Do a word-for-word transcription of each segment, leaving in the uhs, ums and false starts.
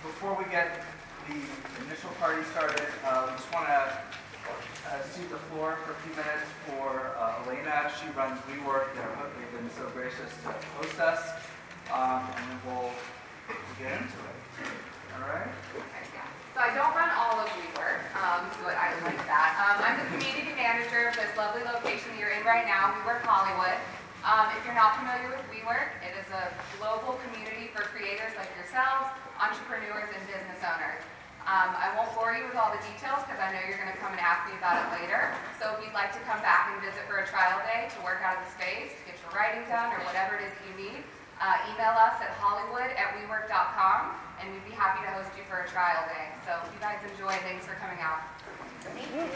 before we get the initial party started, uh, we just want to uh, cede the floor for a few minutes for uh, Elena. She runs WeWork. They've been so gracious to host us, um, and then we'll get into it. All right? Okay, yeah. So I don't run all of WeWork, um, but I like that. Um, I'm the community manager of this lovely location that you're in right now, WeWork Hollywood. Um, if you're not familiar with WeWork, it is a global community for creators like yourselves, entrepreneurs, and business owners. Um, I won't bore you with all the details because I know you're going to come and ask me about it later. So if you'd like to come back and visit for a trial day to work out of the space, to get your writing done, or whatever it is that you need, uh, email us at hollywood at wework dot com, and we'd be happy to host you for a trial day. So if you guys enjoy, thanks for coming out. Thank you.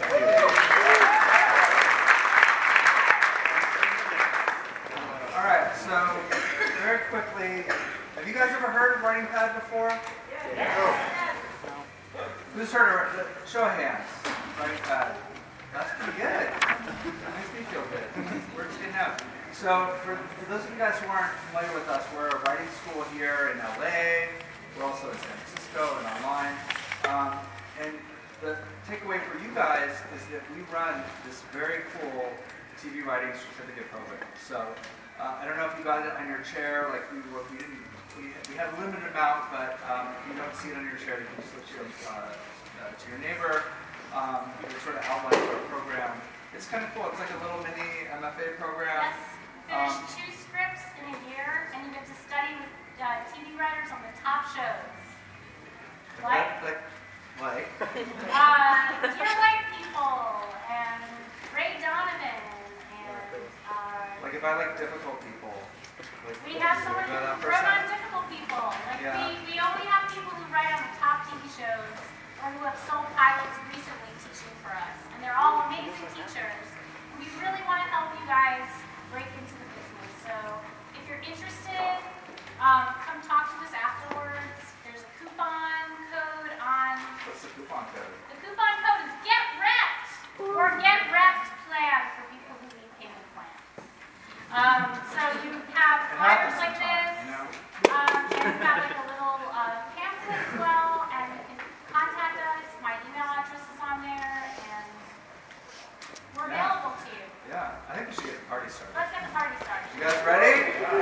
All right, so very quickly, have you guys ever heard of Writing Pad before? Yes. yes. Who's heard of it? Show of hands. Writing Pad. That's pretty good. Makes me feel good. We're just getting out. So for, for those of you guys who aren't familiar with us, we're a writing school here in L A. We're also in San Francisco and online. Um, and the takeaway for you guys is that we run this very cool T V writing certificate program. So uh, I don't know if you got it on your chair. Like we were, we didn't. We, we have a limited amount, but um, if you don't see it on your chair, you can just look to your, uh, uh, to your neighbor. Um, it sort of outlines our program. It's kind of cool. It's like a little mini M F A program. Yes. Finish um, two scripts in a year, and you get to study with uh, T V writers on the top shows. Like? Like? Like? uh, Dear White People, and Ray Donovan, and... Uh, like if I like difficult people. Like, we have someone who wrote on difficult people. Like yeah. we, we only have people who write on the top T V shows or who have sold pilots recently teaching for us. And they're all amazing teachers. We really want to help you guys break into the business. So if you're interested, um, come talk to us afterwards. There's a coupon code on... What's the coupon code? The coupon code is Get Repped! Or Get Repped Plan for people who need payment plans. Um, so you have flyers like this, you know? um, and you've got like a little uh, pamphlet as well, and you can contact us. My email address is on there, and we're Yeah. available to you. Yeah, I think we should get the party started. Let's get the party started. You guys ready?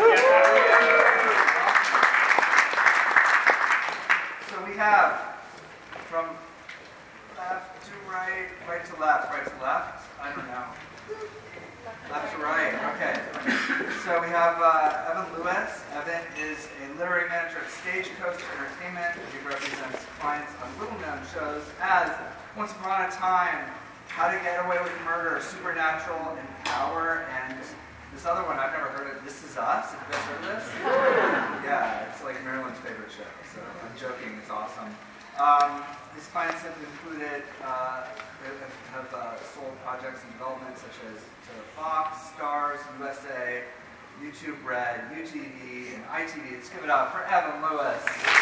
So we have from left to right, right to left, right to left. I don't know. Left to right, okay. So we have uh, Evan Lewis. Evan is a literary manager at Stagecoach Entertainment. He represents clients on little-known shows as Once Upon a Time, How to Get Away with Murder, Supernatural, and Power, and this other one I've never heard of, This Is Us. Have you guys heard of this? Yeah, it's like Marilyn's favorite show, so I'm joking, it's awesome. Um, his clients have included, uh, have uh, sold projects in development such as to Fox, Stars, U S A, YouTube Red, U T V, and I T V. Let's give it up for Evan Lewis.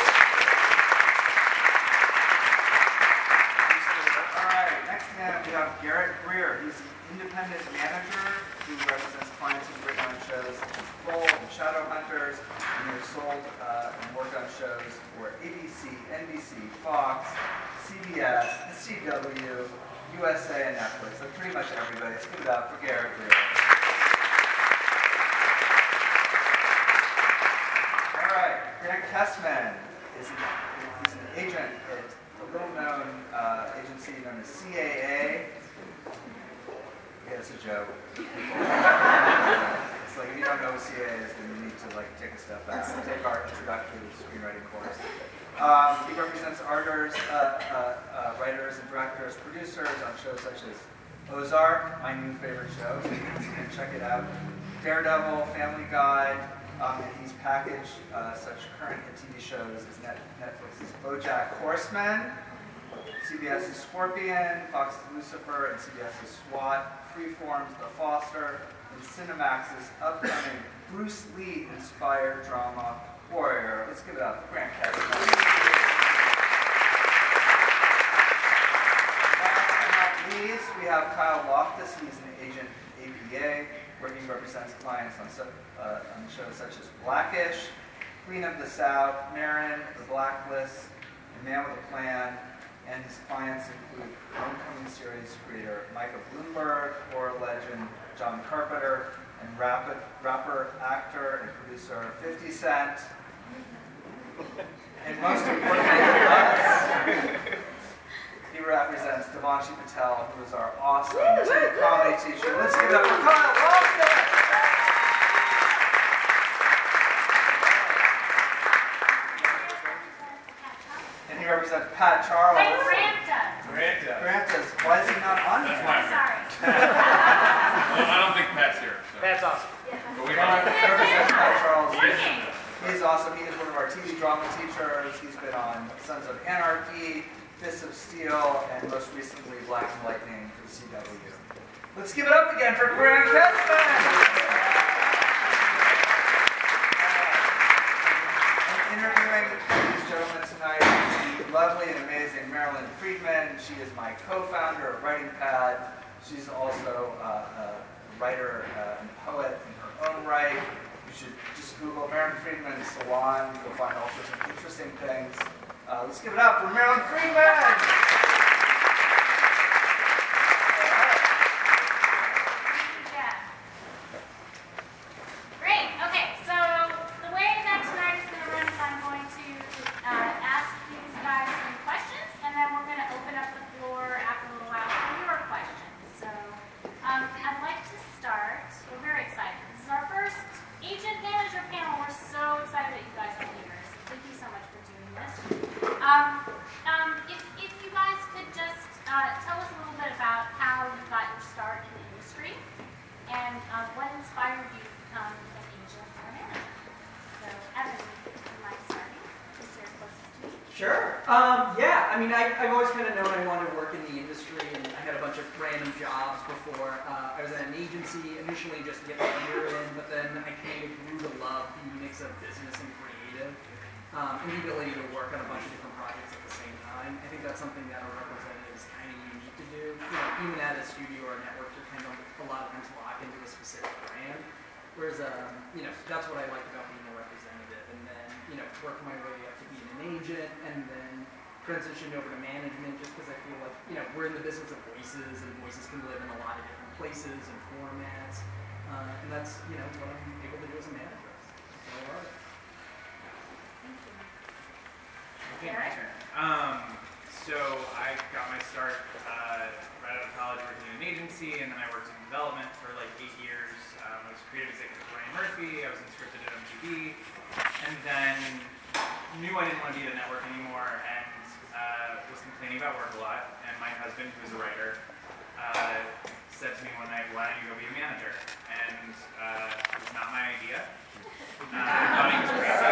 All right, next man we have Garrett Greer. He's an independent manager who represents clients who've written on shows such as Bull and Shadowhunters, and they've sold uh, and worked on shows for A B C, N B C, Fox, C B S, the C W, U S A, and Netflix. So pretty much everybody. Let's give it up for Garrett Greer. All right, Grant Kessman is an, he's an agent at a little-known uh, agency known as C A A. Yeah, it's a joke. It's like if you don't know what C A A is, then you need to like take a step back and take our introductory screenwriting course. Um, he represents artists, uh, uh, uh, writers, and directors, producers on shows such as Ozark, my new favorite show, so you can check it out. Daredevil, Family Guy, um, and he's packaged uh, such current T V shows as Net- Netflix's BoJack Horseman, CBS's Scorpion, Fox's Lucifer, and CBS's SWAT, Freeform's The Foster, and Cinemax's upcoming Bruce Lee-inspired drama Warrior. Let's give it up for Grant Kessman. Last but not least, we have Kyle Loftus. He's an agent at A P A, where he represents clients on, uh, on shows such as Blackish, Queen of the South, Marin, The Blacklist, a man with a plan, and his clients include Homecoming series creator Micah Bloomberg, horror legend John Carpenter, and rapid, rapper, actor, and producer fifty Cent. And most importantly to us, he represents Devanshi Patel, who is our awesome comedy teacher. Let's give it up for Kyle Walton! And he represents Pat Charles. Wait, Grant does. Grant does. Grant does. Why is he not on That's here? why I'm sorry. Well, I don't think Pat's here. So. That's awesome. But we Grant don't. represents Pat Charles. Working. He's awesome. He is one of our T V drama teachers. He's been on Sons of Anarchy, Fists of Steel, and most recently Black and Lightning for C W. Let's give it up again for Grant Kessman! I'm interviewing these gentlemen tonight. The lovely and amazing Marilyn Friedman. She is my co-founder of Writing Pad. She's also uh, a writer uh, and poet in her own right. You should just Google Marilyn Friedman Salon. You'll find all sorts of interesting things. Uh, let's give it up for Marilyn Friedman! Yeah. Great. Okay, so the way that tonight is going to run is I'm going to uh, ask these guys some questions, and then we're going to open up the floor after a little while for your questions. So um, I'd like to start. We're very excited. This is our first agent manager panel. We're so excited that you guys are here. So thank you so much for doing this. Um, um, if, if you guys could just uh, tell us a little bit about how you got your start in the industry and uh, what inspired you to become an agent or a manager. So, Evan, would you mind starting? Just your closest to me. Sure. Um, yeah, I mean, I, I've always kind of known I wanted to work in the industry, and I had a bunch of random jobs before. Uh, I was at an agency initially just to get my ear in, but then I kind of grew to love the mix of business and creative, um, and the ability to work on a bunch of different projects at the same time. I think that's something that a representative is kind of unique to do. You know, even at a studio or a network, you're kind of a lot of times locked into a specific brand. Whereas, um, you know, that's what I like about being a representative. And then, you know, work my way up to being an agent, and then transitioned over to management, just because I feel like, you know, we're in the business of voices, and voices can live in a lot of different places and formats. Uh, and that's, you know, what I'm able to do as a manager. So, all right. Thank you. Okay, my turn. Um, so I got my start uh, right out of college working in an agency, and then I worked in development for like eight years. Um, I was creative executive for Ryan Murphy. I was in scripted at M T V, and then knew I didn't want to be at a network anymore, and uh, was complaining about work a lot. And my husband, who's a writer, uh, said to me one night, "Why don't you go be a manager?" And uh, it was not my idea. Uh, I thought he was crazy,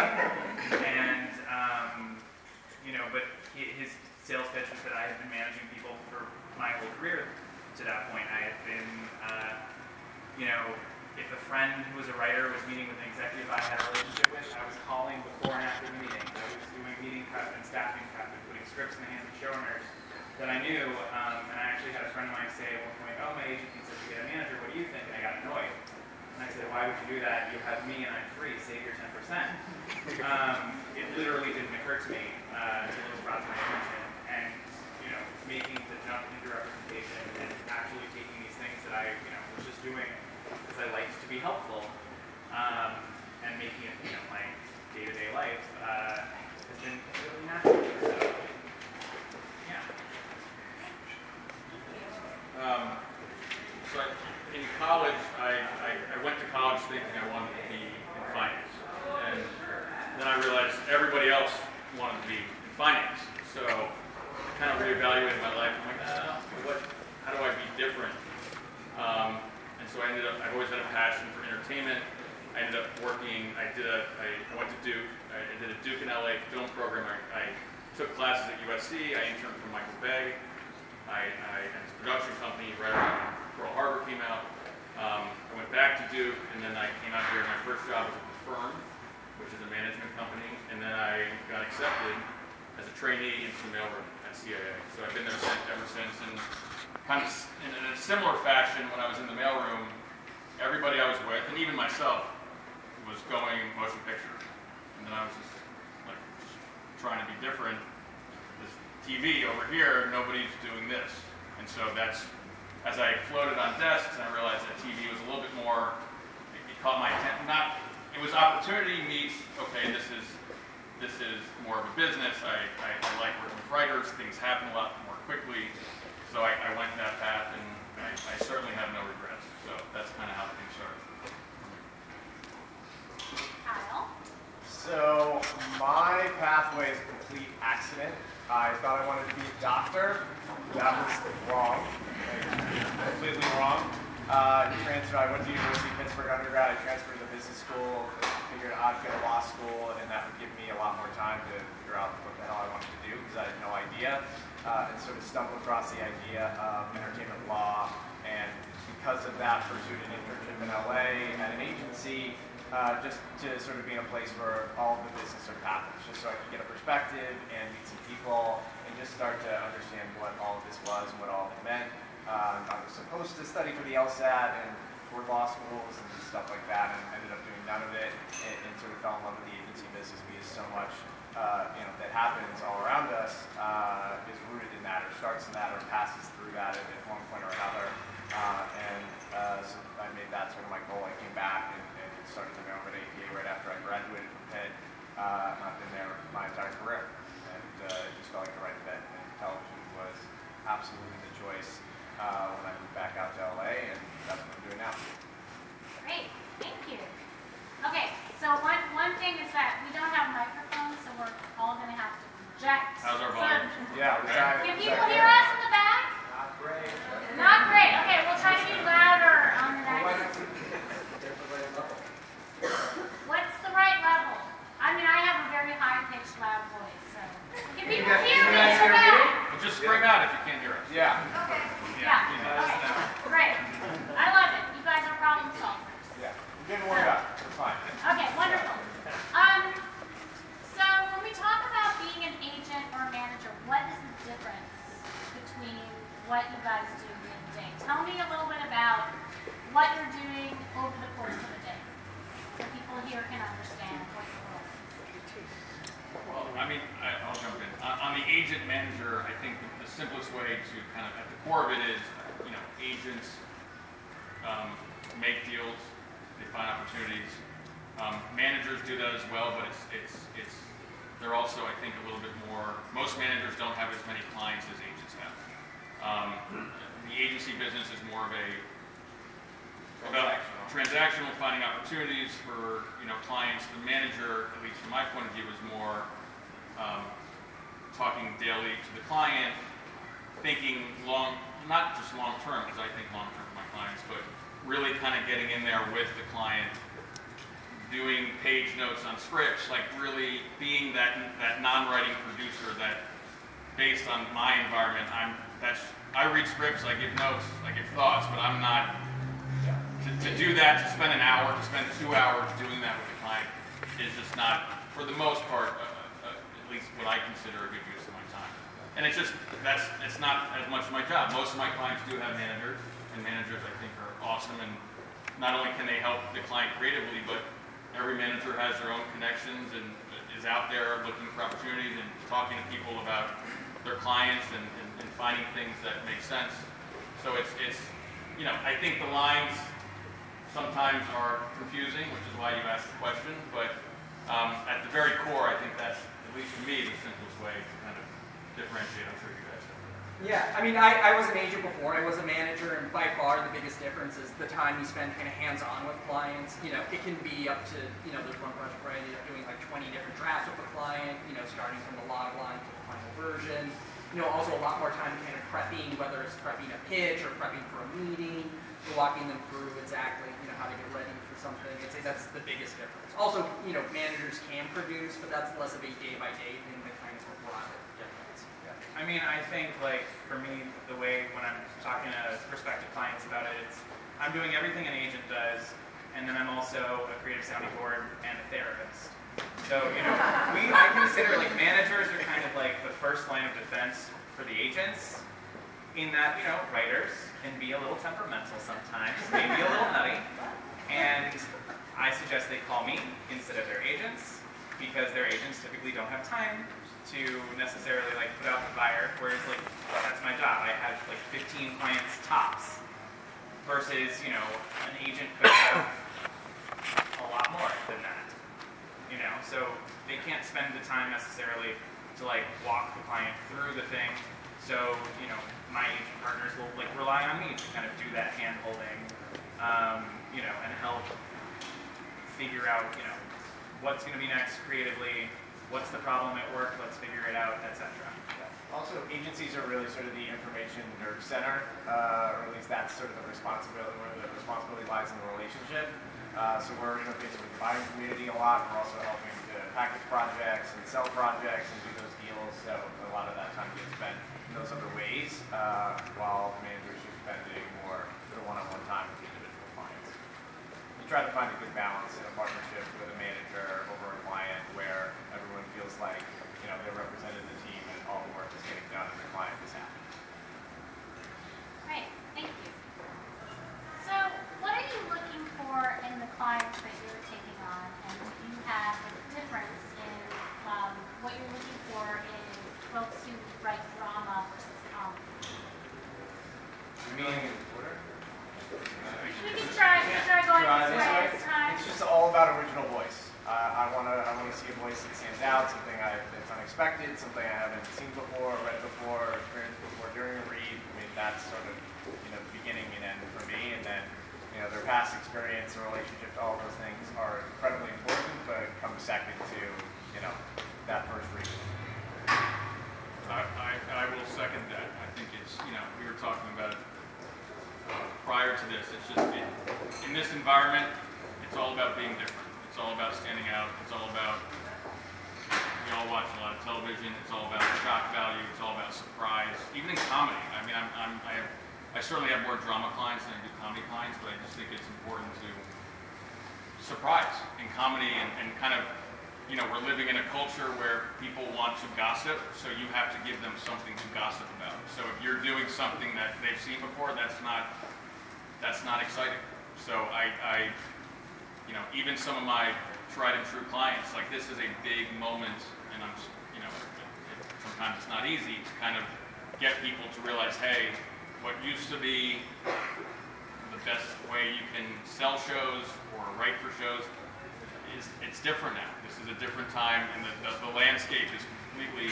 and um, you know, but he, his sales pitch was that I had been managing people for my whole career to that point. I had been, uh, you know, if a friend who was a writer was meeting with an executive I had a relationship with, I was calling before and after the meeting. I was doing meeting prep and staffing prep and putting scripts in the hands of showrunners that I knew. Um, and I actually had a friend of mine say at one point, "Oh, my agent thinks I should get a manager. What do you think?" And I got annoyed. And I said, "Why would you do that? You have me and I'm free. Save your ten percent. Um, it literally didn't occur to me uh, until it was brought to my attention. And, you know, making the jump into representation and actually taking these things that I, you know, was just doing because I liked to be helpful, um, and making it, you know, my day-to-day life uh, has been really natural. So, yeah. Um, so I, in college, I, I, I went to college thinking I wanted to be in finance. And then I realized everybody else wanted to be in finance. So I kind of reevaluated my life. I'm like, ah, what, how do I be different? Um, and so I ended up, I've always had a passion for entertainment. I ended up working, I did a, I, I went to Duke, I did a Duke in L A film program. I, I took classes at U S C, I interned for Michael Bay. I, I had this production company right around when Pearl Harbor came out. Um, I went back to Duke, and then I came out here. My first job was at The Firm, which is a management company, and then I got accepted as a trainee into the mailroom at C I A. So I've been there since, ever since, and kind of in, in a similar fashion, when I was in the mailroom, everybody I was with, and even myself, was going motion picture. And then I was just like just trying to be different. this T V over here, nobody's doing this. And so that's, as I floated on desks, and I realized that T V was a little bit more, it, it caught my attention. Not, it was opportunity meets, okay, this is this is more of a business. I, I, I like working with writers. Things happen a lot more quickly. So I, I went that path, and I, I certainly have no regrets. So that's kind of how things started. Kyle? So my pathway is a complete accident. I thought I wanted to be a doctor. That was wrong. Like, completely wrong. Uh, transfer, I went to University of Pittsburgh undergrad. I transferred to business school. Figured I'd go to law school, and that would give me a lot more time to figure out what the hell I wanted to do, because I had no idea. Uh, and sort of stumbled across the idea of entertainment law, and because of that, pursued an internship in L A at an agency, uh, just to sort of be in a place where all of the business sort of happens, just so I could get a perspective and meet some people, and just start to understand what all of this was and what all of it meant. Um, I was supposed to study for the LSAT and for law schools and stuff like that, and ended up doing none of it, and, and sort of fell in love with the agency business because so much uh, you know, that happens all around us uh, is rooted in that, or starts in that, or passes through that at, at one point or another. Uh, and uh, so I made that sort of my goal. I came back and, and started my own at A P A right after I graduated from Pitt. Uh, and I've been there my entire career, and uh, it just felt like the right fit. And television was absolutely the choice uh, when I moved back out to L A, and that's what I'm doing now. Great, thank you. Okay, so one, one thing is that we don't have microphones, so we're all going to have to project. How's our So- volume? Yeah, was I, Can was people I hear good? us in the back? Not great. Not great. Okay, we'll try to be louder on the next. What's the right level? I mean, I have a very high-pitched, loud voice, so. Can people guys- hear you me guys in the hear me? back? Well, just scream out if you can't hear us. Yeah, Okay. Yeah. Yeah. Okay. Great. I love it. You guys are problem solvers. yeah. We didn't work out. We're fine. Okay, wonderful. Um, so when we talk about being an agent or a manager, what is the difference between what you guys do day to day? Tell me a little bit about what you're doing over the course of a day, so people here can understand what your role is. Well, I mean, I, I'll jump in. On, on the agent manager, I think the, the simplest way to kind of, at the core of it is, you know, agents um, make deals, they find opportunities. Um, managers do that as well, but it's, it's, it's, they're also, I think, a little bit more, most managers don't have as many clients as agents have. Um, the agency business is more of a, about transactional, finding opportunities for, you know, clients. The manager, at least from my point of view, is more um, talking daily to the client, thinking long, not just long term, because I think long term for my clients, but really kind of getting in there with the client, doing page notes on scripts, like really being that that non-writing producer that, based on my environment, I'm that's I read scripts, I give notes, I give thoughts, but I'm not to, to do that, to spend an hour, to spend two hours doing that with the client is just not, for the most part, uh, uh, at least what I consider a good use of my time. And it's just that's it's not as much my job. Most of my clients do have managers, and managers I think are awesome, and not only can they help the client creatively, but every manager has their own connections and is out there looking for opportunities and talking to people about their clients and, and, and finding things that make sense. So it's, it's, you know, I think the lines sometimes are confusing, which is why you asked the question, but um, at the very core, I think that's, at least for me, the simplest way to kind of differentiate. I'm sure you guys have. Yeah, I mean, I, I was an agent before, I was a manager, and by far the biggest difference is the time you spend kind of hands-on with clients. You know, it can be up to, you know, there's one project where I ended up doing like twenty different drafts with a client, you know, starting from the log line to the final version. You know, also a lot more time kind of prepping, whether it's prepping a pitch or prepping for a meeting, walking them through exactly, you know, how to get ready for something. I'd say that's the biggest difference. Also, you know, managers can produce, but that's less of a day-by-day thing that kind of a broader difference. I mean, I think, like, for me, the way when I'm talking to prospective clients about it, it's I'm doing everything an agent does, and then I'm also a creative sounding board and a therapist. So, you know, we I consider, like, managers are kind of like the first line of defense for the agents, in that, you know, writers can be a little temperamental sometimes, maybe a little nutty, and I suggest they call me instead of their agents, because their agents typically don't have time to necessarily like put out the fire, whereas like that's my job. I have like fifteen clients tops versus, you know, an agent could have a lot more than that. You know, so they can't spend the time necessarily to like walk the client through the thing. So, you know, my agent partners will like rely on me to kind of do that hand holding, um, you know, and help figure out, you know, what's going to be next creatively, what's the problem at work, let's figure it out, et cetera. Also, agencies are really sort of the information nerd center, uh, or at least that's sort of the responsibility, where the responsibility lies in the relationship. Uh, so we're interfacing with the buying community a lot. We're also helping to package projects and sell projects and do those deals. So a lot of that time gets spent in those other ways, uh, while managers are spending more sort of one-on-one time with individual clients. We try to find a good balance in a partnership with a manager over a client where everyone feels like, you know, they're represented in the team and all the work is getting done and the client is happy. Great, thank you. So, what are you looking for in the clients that you're taking on, and do you have a difference in um, what you're looking for in folks who write drama versus comedy? You mean in order? We can try, we can try going Try this this way way. this time. It's just all about original voice. Uh, I want to I want to see a voice that stands out, something I, that's unexpected, something I haven't seen before, read before, experienced before during a read. I mean, that's sort of, you know, the beginning and end for me. And then, you know, their past experience and relationship to all those things are incredibly important, but come second to, you know, that first read. I, I, I will second that. I think it's, you know, we were talking about it uh, prior to this. It's just, it, in this environment, it's all about being different. It's all about standing out. It's all about, we all watch a lot of television. It's all about shock value. It's all about surprise. Even in comedy. I mean, I'm, I'm, I have, I certainly have more drama clients than I do comedy clients, but I just think it's important to surprise in comedy and, and kind of, you know, we're living in a culture where people want to gossip, so you have to give them something to gossip about. So if you're doing something that they've seen before, that's not, that's not exciting. So I, I you know, even some of my tried and true clients, like this is a big moment, and I'm, you know, it, it, sometimes it's not easy to kind of get people to realize, hey, what used to be the best way you can sell shows or write for shows is, it's different now. This is a different time, and the, the, the landscape is completely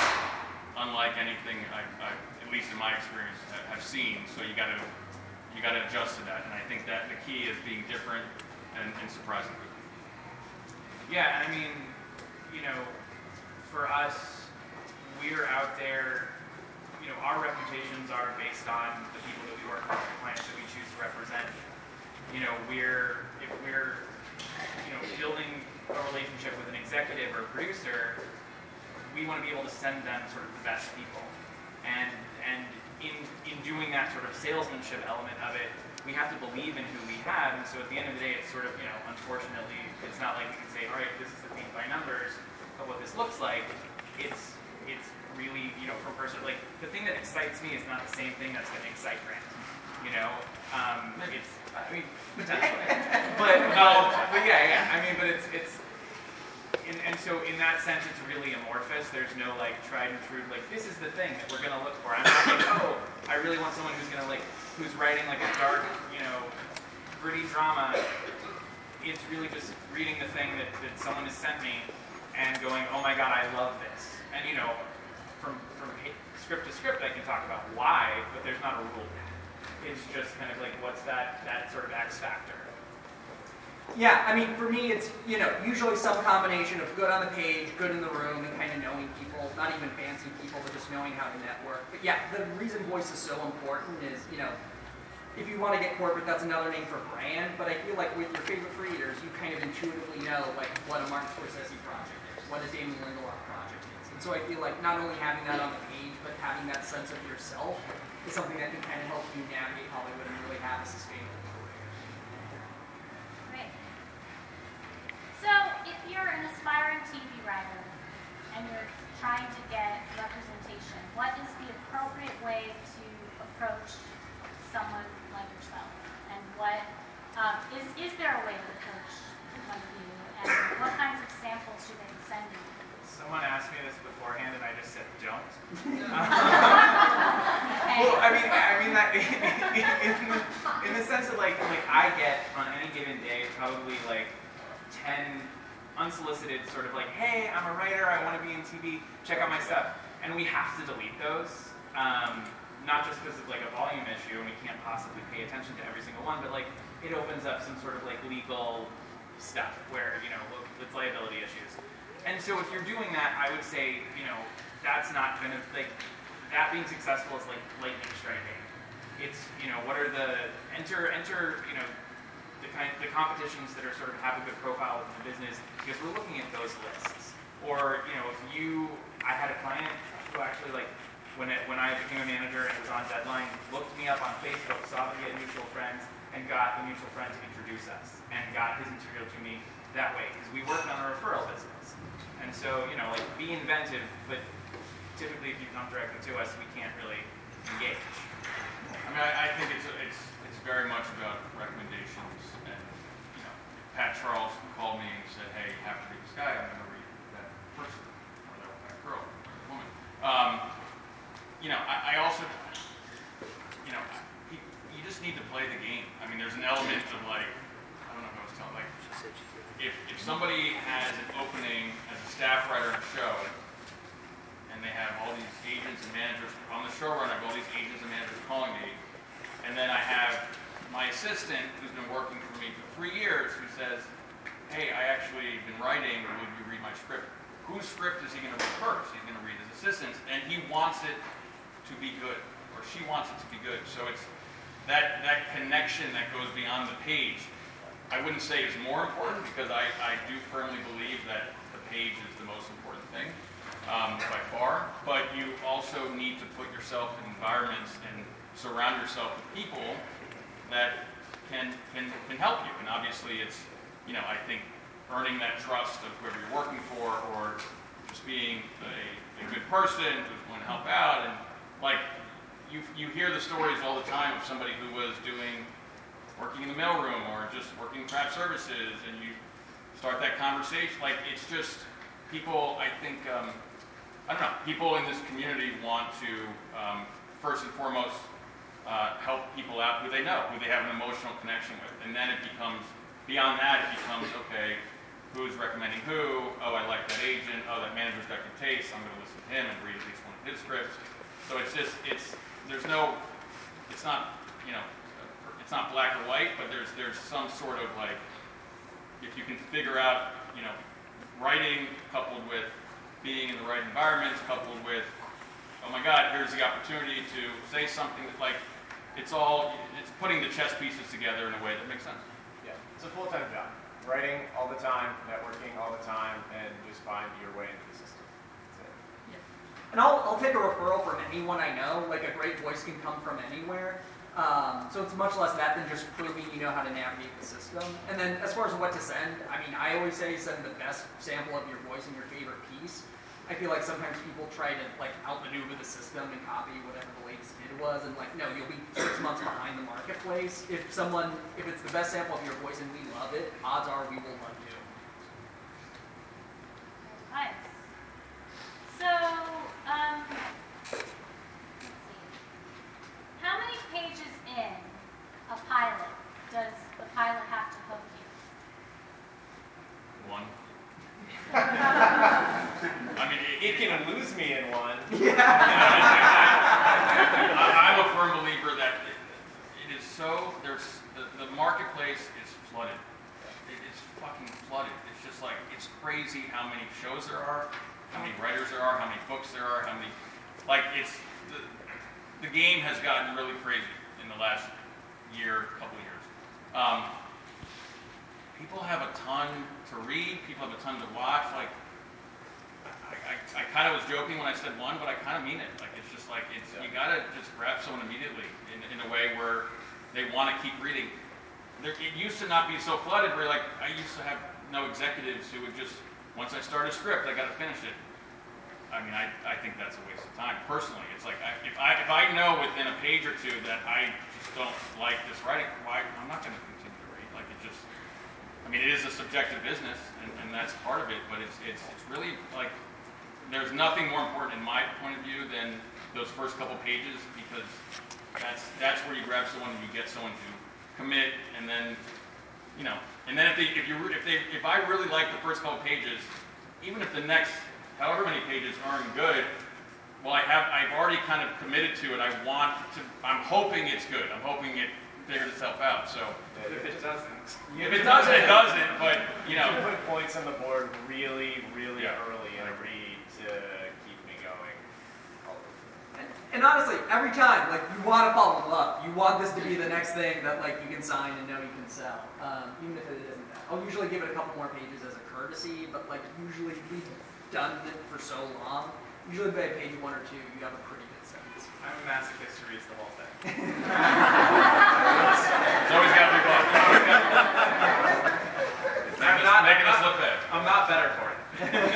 unlike anything I, I, at least in my experience, have seen. So you got to, you got to adjust to that, and I think that the key is being different and, and surprising people. Yeah, I mean, you know, for us, we're out there, you know, our reputations are based on the people that we work with, the clients that we choose to represent. You know, we're, if we're, you know, building a relationship with an executive or a producer, we want to be able to send them sort of the best people. And, and in, in doing that sort of salesmanship element of it, we have to believe in who we have, and so at the end of the day, it's sort of, you know, unfortunately, it's not like we can say, all right, this is the paint by numbers of what this looks like. It's, it's really, you know, from person, like, the thing that excites me is not the same thing that's going to excite Grant, you know? Um, it's, I mean, potentially. but, no, but yeah, yeah, I mean, but it's, it's, and, and so in that sense, it's really amorphous. There's no, like, tried and true, like, this is the thing that we're going to look for. I'm not like, oh, I really want someone who's going to, like, who's writing like a dark, you know, gritty drama. It's really just reading the thing that, that someone has sent me and going, oh my God, I love this. And you know, from, from script to script, I can talk about why, but there's not a rule. It's just kind of like, what's that, that sort of X factor? Yeah, I mean, for me, it's, you know, usually some combination of good on the page, good in the room, and kind of knowing people, not even fancy people, but just knowing how to network. But yeah, the reason voice is so important is, you know, if you want to get corporate, that's another name for brand, but I feel like with your favorite creators, you kind of intuitively know, like, what a Martin Scorsese project is, what a Damon Lindelof project is. And so I feel like not only having that on the page, but having that sense of yourself is something that can kind of help you navigate Hollywood and really have a sustainable career. Great. So, if you're an aspiring T V writer and you're trying to get representation, what is the appropriate way to approach someone like yourself? And what um, is is there a way to approach one of you? And what kinds of samples should they be sending? Someone asked me this beforehand, don't. Well, I mean, I mean that in the, in the sense that like like I get on any given day probably like ten unsolicited sort of like, hey, I'm a writer, I want to be in T V, check out my stuff, and we have to delete those, um, not just because of like a volume issue and we can't possibly pay attention to every single one, but like it opens up some sort of like legal stuff where you know it's liability issues, and so if you're doing that, I would say you know that's not gonna like. That being successful is like lightning striking. It's, you know, what are the, enter, enter, you know, the kind, the competitions that are sort of have a good profile within the business, because we're looking at those lists. Or, you know, if you, I had a client who actually like, when it, when I became a manager and was on deadline, looked me up on Facebook, saw that we had mutual friends, and got the mutual friend to introduce us, and got his material to me that way, because we worked on a referral business. And so, you know, like, be inventive, but typically, if you come directly to us, we can't really engage. I mean, I, I think it's it's it's very much about recommendations. And you know, Pat Charles called me and said, "Hey, you have to read this guy. I'm going to read that person, or that, that girl, that woman." Um, you know, I, I also, you know, you, you just need to play the game. I mean, there's an element of like, I don't know if I was telling, like, if if somebody has an opening as a staff writer on a show. And they have all these agents and managers, on the showrun, I have all these agents and managers calling me, and then I have my assistant, who's been working for me for three years, who says, hey, I actually been writing, would you read my script? Whose script is he going to read first? He's going to read his assistant's, and he wants it to be good, or she wants it to be good. So it's that, that connection that goes beyond the page, I wouldn't say is more important, because I, I do firmly believe that the page is the most important thing. Um, by far, but you also need to put yourself in environments and surround yourself with people that can, can can help you. And obviously it's, you know, I think earning that trust of whoever you're working for, or just being a, a good person who's going to help out. And like, you you hear the stories all the time of somebody who was doing, working in the mailroom or just working craft services, and you start that conversation. Like, it's just, people, I think, um, I don't know, people in this community want to, um, first and foremost, uh, help people out who they know, who they have an emotional connection with. And then it becomes, beyond that, it becomes, okay, who's recommending who? Oh, I like that agent. Oh, that manager's got good taste. I'm going to listen to him and read at least one of his scripts. So it's just, it's, there's no, it's not, you know, it's not black or white, but there's, there's some sort of like, if you can figure out, you know, writing coupled with being in the right environments, coupled with, oh my God, here's the opportunity to say something that, like, it's all, it's putting the chess pieces together in a way that makes sense. Yeah, it's a full-time job. Writing all the time, networking all the time, and just find your way into the system. That's it. And I'll, I'll take a referral from anyone I know. Like, a great voice can come from anywhere. Um, so it's much less that than just proving you know how to navigate the system. And then as far as what to send, I mean, I always say send the best sample of your voice and your favorite piece. I feel like sometimes people try to like outmaneuver the system and copy whatever the latest bid was, and like, no, you'll be six months behind the marketplace. If someone, if it's the best sample of your voice and we love it, odds are we will love you. Nice. So, um, let's see. How many pages in a pilot does the pilot have to hook you? One. I mean, it, It can lose me in one. I, I'm a firm believer that it, it is so, there's, the, the marketplace is flooded. It is fucking flooded. It's just like, it's crazy how many shows there are, how many writers there are, how many books there are, how many, like, it's, the, the game has gotten really crazy in the last year, couple of years. Um, people have a ton to read, people have a ton to watch, like, I, I, I kind of was joking when I said one, but I kind of mean it. Like, it's just like, it's, you gotta just grab someone immediately in, in a way where they want to keep reading. There, it used to not be so flooded where, like, I used to have no executives who would just, once I start a script, I gotta finish it. I mean, I, I think that's a waste of time, personally. It's like, I, if I if I know within a page or two that I just don't like this writing, why, I'm not gonna continue to read. Like, it just, I mean, it is a subjective business, and, and that's part of it, but it's, it's, it's really, like, there's nothing more important in my point of view than those first couple pages, because that's that's where you grab someone and you get someone to commit, and then, you know, and then if they if you if they if I really like the first couple pages, even if the next however many pages aren't good, well, I have I've already kind of committed to it. I want to. I'm hoping it's good. I'm hoping it figures itself out. So If it doesn't. if it doesn't, it doesn't. But you know, You put points on the board really, really Yeah. early in a read to keep me going. And, and honestly, every time, like, you want to follow up. You want this to be the next thing that, like, you can sign and know you can sell, um, even if it isn't that. I'll usually give it a couple more pages as a courtesy, but, like, usually we've done it for so long. Usually by page one or two, you have a pretty good sense. I'm a masochist who reads the whole thing. it's always got to be fun. I'm Making not, us, making I'm us not- look bad. I'm not better for it.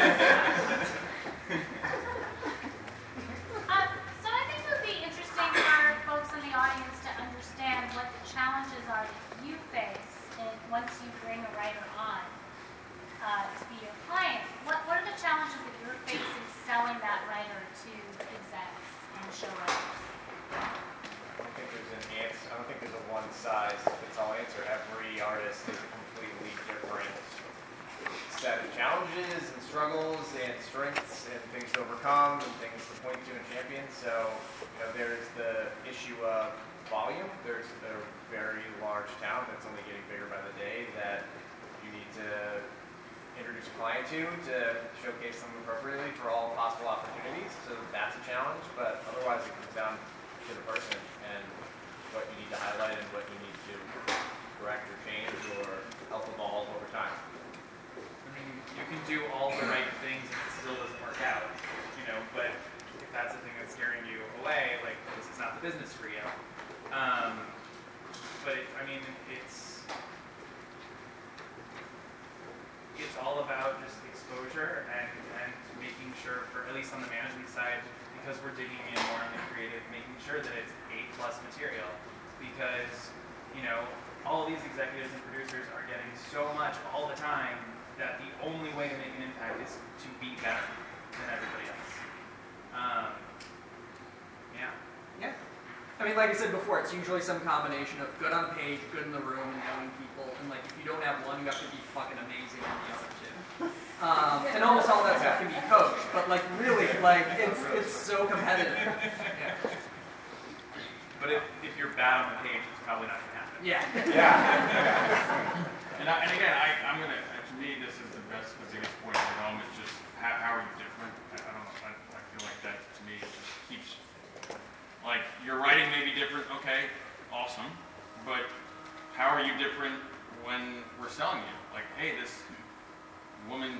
Um, so I think it would be interesting for folks in the audience to understand what the challenges are that you face in, once you bring a writer on uh, to be your client. What, what are the challenges that you're facing selling that writer to execs and show writers? I don't think there's an answer. I don't think there's a one size fits all answer. Every artist is a completely different set of challenges and struggles and strengths and things to overcome and things to point to and champion. So, you know, there's the issue of volume. There's a very large town that's only getting bigger by the day that you need to introduce a client to to showcase them appropriately for all possible opportunities. So that's a challenge, but otherwise it comes down to the person and what you need to highlight and what you need to correct or change or help evolve over time. I mean, you can do all the right things and it still doesn't work out, you know, but if that's the thing that's scaring you away, like, this is not the business for you. Um, but, it, I mean, it's, it's all about just exposure and, and making sure, for at least on the management side, because we're digging in more on the creative, making sure that it's A-plus material. Because, you know, all of these executives and producers are getting so much all the time that the only way to make an impact is to be better than everybody else. Um, yeah. Yeah. I mean, like I said before, it's usually some combination of good on page, good in the room, and knowing people. And, like, if you don't have one, you have to be fucking amazing on the other two. Um, and almost all that stuff can be coached. But, like, really, like, it's it's so competitive. Yeah. But if, if you're bad on the page, it's probably not going to happen. Yeah. Yeah. And, I, and again, I, I'm gonna. To me, this is the best, the biggest point at home. Is just how, how are you different? I, I don't know. I, I feel like that to me just keeps. Like, your writing may be different. Okay, awesome. But how are you different when we're selling you? Like, hey, this woman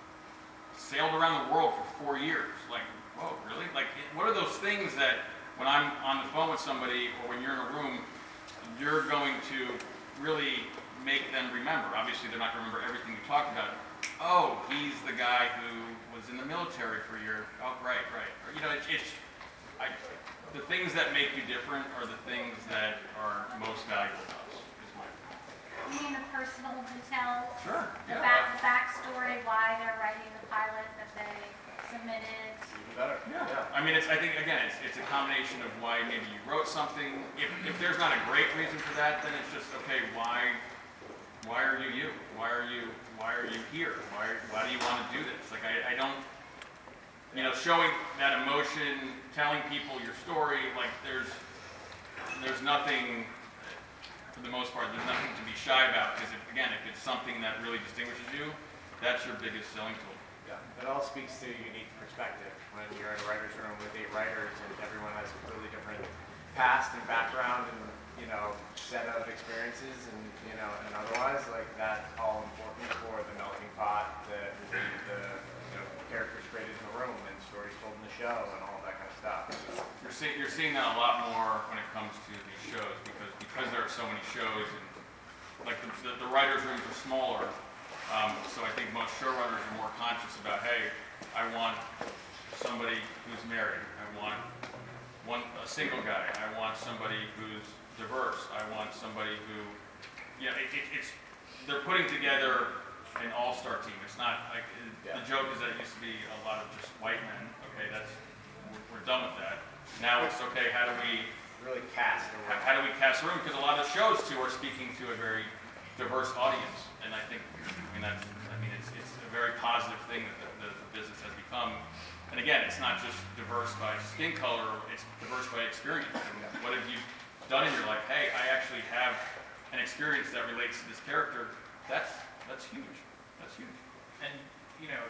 sailed around the world for four years. Like, whoa, really? Like, what are those things that when I'm on the phone with somebody or when you're in a room, you're going to really make them remember? Obviously, they're not going to remember everything you talked about. Oh, he's the guy who was in the military for a year. Oh, right, right. Or, you know, it's, it's I, the things that make you different are the things that are most valuable to us, is my opinion. You mean the personal details? Sure, The yeah. back, the backstory, why they're writing the pilot that they submitted. Even better. Yeah. I mean, it's. I think again, it's it's a combination of why maybe you wrote something. If if there's not a great reason for that, then it's just okay. Why why are you you? Why are you why are you here? Why why do you want to do this? Like I, I don't. You know, showing that emotion, telling people your story. Like there's there's nothing. For the most part, there's nothing to be shy about because if, again, if it's something that really distinguishes you, that's your biggest selling tool. Yeah. It all speaks to unique perspective when you're in a writer's room with eight writers and everyone has a completely different past and background and, you know, set of experiences and, you know, and otherwise, like that's all important for the melting pot, the, the, the you know, characters created in the room and stories told in the show and all that kind of stuff. So, You're seeing you're seeing that a lot more when it comes to these shows because because there are so many shows and like the, the, the writers' rooms are smaller. Um, so I think most showrunners are more conscious about, hey, I want somebody who's married. I want one a single guy. I want somebody who's diverse. I want somebody who, you know, it, it, it's they're putting together an all-star team. It's not like, it, Yeah. the joke is that it used to be a lot of just white men. Okay, that's, we're, we're done with that. Now it's, okay, how do we, Really cast. how, how do we cast a room? Because a lot of shows too are speaking to a very diverse audience. And I think, I mean, that's, I mean, it's, it's a very positive thing that the, the, the business has become. And again, it's not just diverse by skin color, it's diverse by experience. What have you done in your life? Hey, I actually have an experience that relates to this character. That's, that's huge. That's huge. And, you know,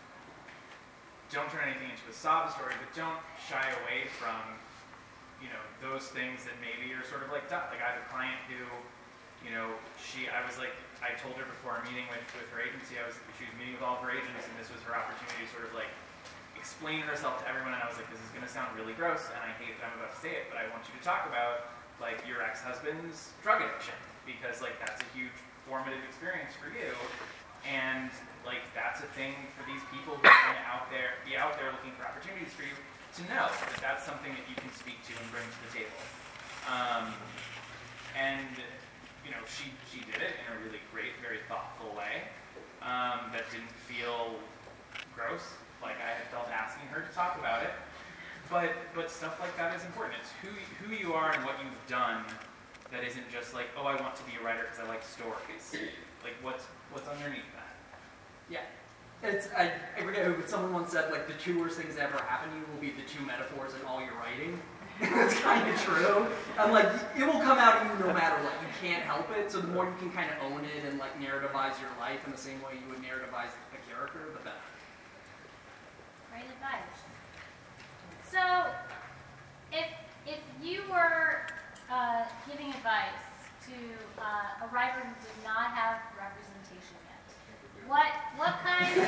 don't turn anything into a sob story, but don't shy away from, you know, those things that maybe are sort of like tough. Like I have a client who, you know, she, I was like, I told her before a meeting with, with her agency, I was, she was meeting with all of her agents, and this was her opportunity to sort of like explain herself to everyone, and I was like, this is going to sound really gross, and I hate that I'm about to say it, but I want you to talk about, like, your ex-husband's drug addiction, because, like, that's a huge formative experience for you, and, like, that's a thing for these people who are going to out there, be out there looking for opportunities for you to know that that's something that you can speak to and bring to the table. Um, and, you know, she, she did it in a really great, very thoughtful way um, that didn't feel gross, like I had felt asking her to talk about it. But but stuff like that is important. It's who who you are and what you've done that isn't just like, oh, I want to be a writer because I like stories. Like what's what's underneath that? Yeah. It's, I, I forget who, but someone once said, like, the two worst things that ever happen to you will be the two metaphors in all your writing. That's kind of true. I'm like, it will come out of you no matter what. You can't help it. So the more you can kind of own it and, like, narrativize your life in the same way you would narrativize a character, the better. Great advice. So, if if you were uh, giving advice to uh, a writer who did not have representation yet, what what kind of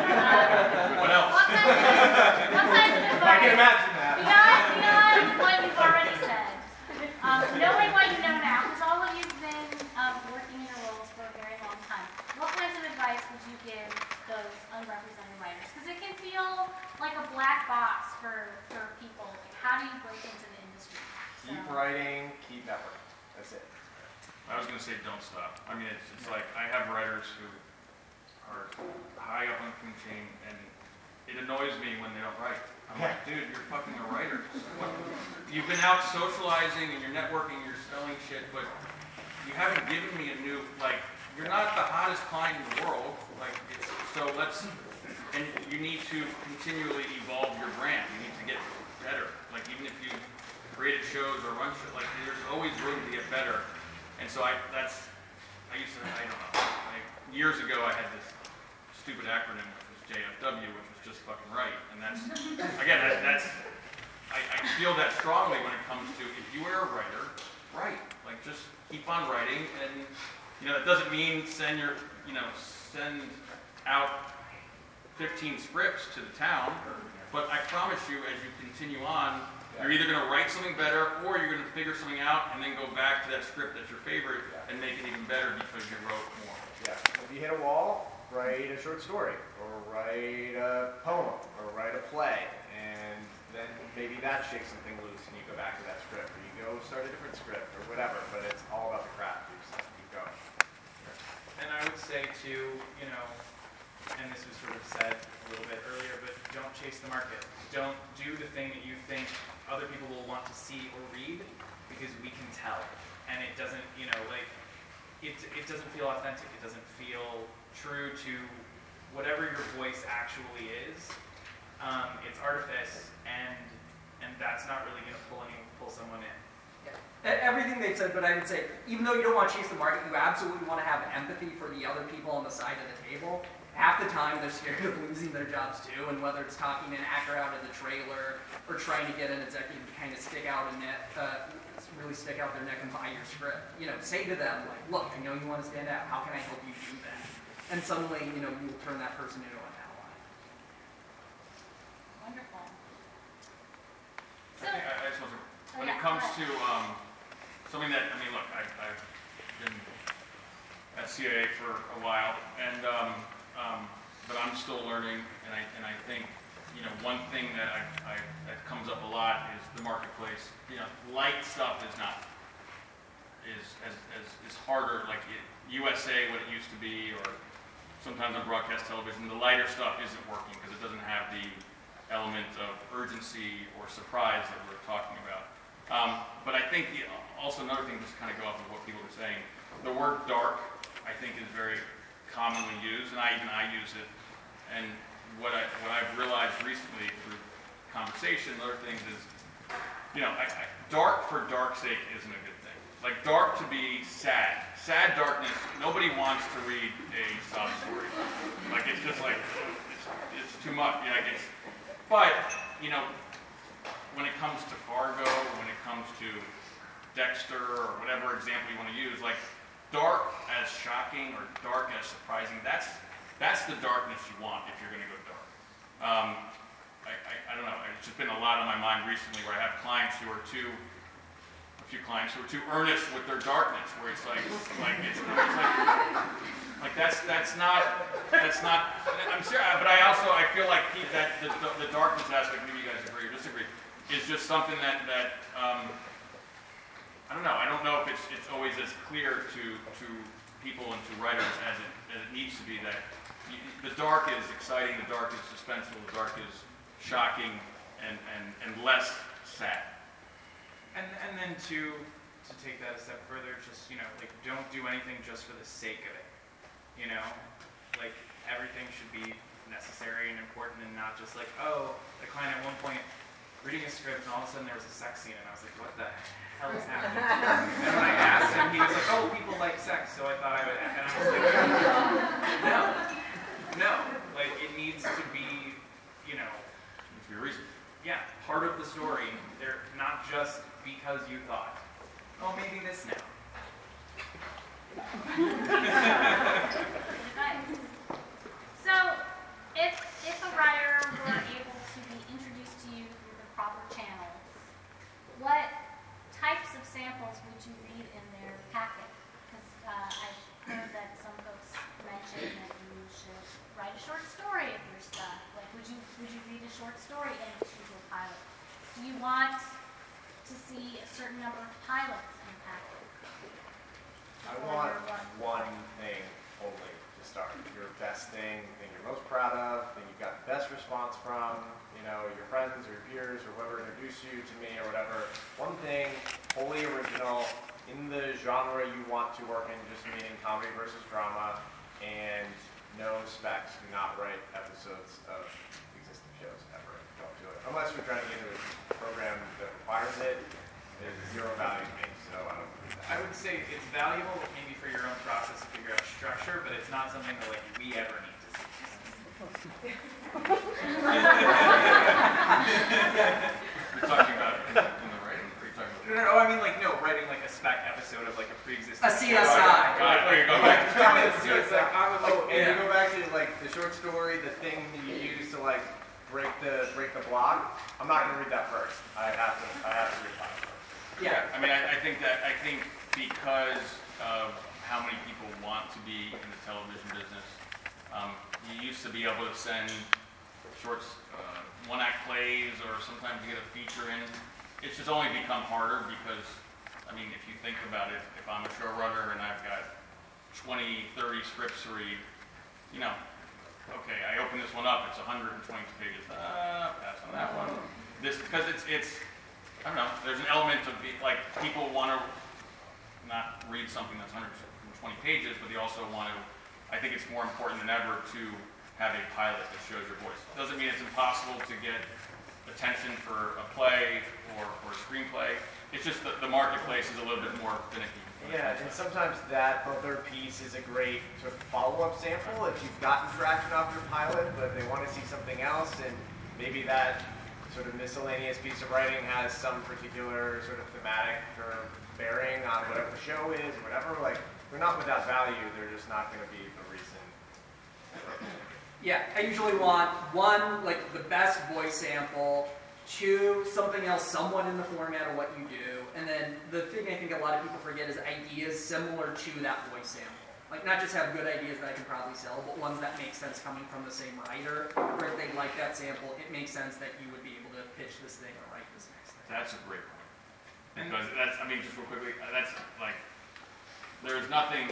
uh, What else? what kind of, what kind of advice? I can imagine that. Beyond beyond what you've already said, um, knowing what you know now, because all of you've been um, working in your roles for a very long time. What kinds of advice would you give those unrepresented writers? Because it can feel like a black box for, for people. Like, how do you break into the industry? So, Keep writing, keep networking. That's it. I was going to say don't stop. I mean, it's, it's like I have writers who are high up on the food chain, and it annoys me when they don't write. I'm like, dude, you're fucking a writer. What? You've been out socializing and you're networking, you're selling shit, but you haven't given me a new, like, you're not the hottest client in the world. Like, it's, so let's, and you need to continually evolve your brand. You need to get better. Like, even if you created shows or run shows, like, there's always room to get better. And so I, that's, I used to, I don't know, like, years ago I had this stupid acronym, which was J F W, which was just fucking right. And that's, again, that, that's, I, I feel that strongly when it comes to, if you are a writer, write. Like, just keep on writing, and, you know, that doesn't mean send your, you know, send out fifteen scripts to the town, but I promise you, as you continue on, you're either going to write something better, or you're going to figure something out and then go back to that script that's your favorite and make it even better because you wrote more. Yeah. If you hit a wall, write a short story, or write a poem, or write a play, and then maybe that shakes something loose and you go back to that script, or you go start a different script, or whatever, but it's all about the craft. You just have to keep going. And I would say too, you know, and this was sort of said a little bit earlier, but don't chase the market. Don't do the thing that you think other people will want to see or read, because we can tell. And it doesn't, you know, like, it, it doesn't feel authentic. It doesn't feel true to whatever your voice actually is. Um, it's artifice, and and that's not really going to pull any pull someone in. Yeah. Everything they've said, but I would say, even though you don't want to chase the market, you absolutely want to have empathy for the other people on the side of the table. Half the time, they're scared of losing their jobs too, and whether it's talking an actor out of the trailer or trying to get an executive to kind of stick out a net, uh, really stick out their neck and buy your script. You know, say to them, like, look, I know you want to stand out. How can I help you do that? And suddenly, you know, you will turn that person into an ally. Wonderful. I think I, I just want to, Oh, when yeah, it comes go to um, something that, I mean, look, I, I've been at C A A for a while, and um, um, but I'm still learning, and I and I think, you know, one thing that I, I that comes up a lot is the marketplace. You know, light stuff is not is as, as is harder, like it, U S A what it used to be, or sometimes on broadcast television, the lighter stuff isn't working because it doesn't have the element of urgency or surprise that we're talking about. Um, but I think the, also another thing, just to kind of go off of what people are saying, the word dark, I think, is very commonly used, and I even I use it. And what I what I've realized recently through conversation and other things is, you know, I, I, dark for dark's sake isn't a good thing. Like dark to be sad, sad darkness. Nobody wants to read a sob story. Like it's just like it's, it's too much. You know, like it's, but you know, when it comes to Fargo, when it comes to Dexter or whatever example you want to use, like dark as shocking or dark as surprising, that's that's the darkness you want if you're going to go dark. Um, I, I, I don't know, it's just been a lot on my mind recently where I have clients who are too, a few clients who are too earnest with their darkness, where it's like, like it's, it's like, like that's that's not, that's not, I'm serious, but I also, I feel like that the, the darkness aspect, maybe you guys agree or disagree, is just something that, that um, I don't know, I don't know if it's, it's always as clear to, to people and to writers as it, as it needs to be, that you, the dark is exciting, the dark is suspenseful, the dark is shocking, and, and, and less sad. And and then to to take that a step further, just, you know, like don't do anything just for the sake of it. You know, like everything should be necessary and important, and not just like, oh, the client at one point reading a script and all of a sudden there was a sex scene, and I was like, what the hell is happening? And when I asked him, he was like, oh, people like sex, so I thought I would. And I was like, no, no, like it needs to be, you know. For your reason. Yeah, part of the story. They're not just because you thought, oh, maybe this now. Nice. So, if if a writer were able to be introduced to you through the proper channels, what types of samples would you read in their packet? Because uh, I've heard that some folks mention that you should write a short story of your stuff. Like, would you would you read a short story in Excuse a Pilot? Do you want to see a certain number of pilots in the packet? I want one thing only to start. Your best thing, thing you're most proud of, thing you've got the best response from, you know, your friends or your peers or whoever introduced you to me or whatever. One thing, wholly original, in the genre you want to work in, just meaning comedy versus drama, and no specs. Do not write episodes of existing shows ever. Don't do it. Unless you're trying to get into a program that requires it, there's zero value to me, so I don't do that. I would say it's valuable maybe for your own process to figure out structure, but it's not something that like we ever need to see. You're talking about in the writing? Or are you talking about? No, no, no, I mean like no, writing like a spec episode of like a pre-existing A C S I. Got it. There you go. Back to It's like I would like, Oh, and yeah. you go back to like the short story, the thing that you use to like break the break the block. I'm not gonna read that first. I have to I have to read that first. Yeah, I mean, I, I think that, I think because of how many people want to be in the television business, um, you used to be able to send shorts, uh, one-act plays, or sometimes you get a feature in. It's just only become harder because, I mean, if you think about it, if I'm a showrunner and I've got twenty, thirty scripts to read, you know, okay, I open this one up, it's one hundred twenty-two pages, uh, pass on that one. This, because it's, it's, I don't know, there's an element of, be, like, people want to not read something that's one hundred twenty pages, but they also want to, I think it's more important than ever to have a pilot that shows your voice. Doesn't mean it's impossible to get attention for a play or for a screenplay. It's just that the marketplace is a little bit more finicky. Yeah, and sometimes that other piece is a great sort of follow-up sample if you've gotten traction off your pilot, but they want to see something else, and maybe that sort of miscellaneous piece of writing has some particular sort of thematic or bearing on whatever the show is, whatever. Like, they're not without value, they're just not going to be the reason. Yeah, I usually want one, like the best voice sample, two, something else somewhat in the format of what you do, and then the thing I think a lot of people forget is ideas similar to that voice sample. Like, not just have good ideas that I can probably sell, but ones that make sense coming from the same writer, or if they like that sample, it makes sense that you would be able to pitch this thing or write this next thing. That's a great point. Because that's, I mean, just real quickly, uh, that's like, there's nothing,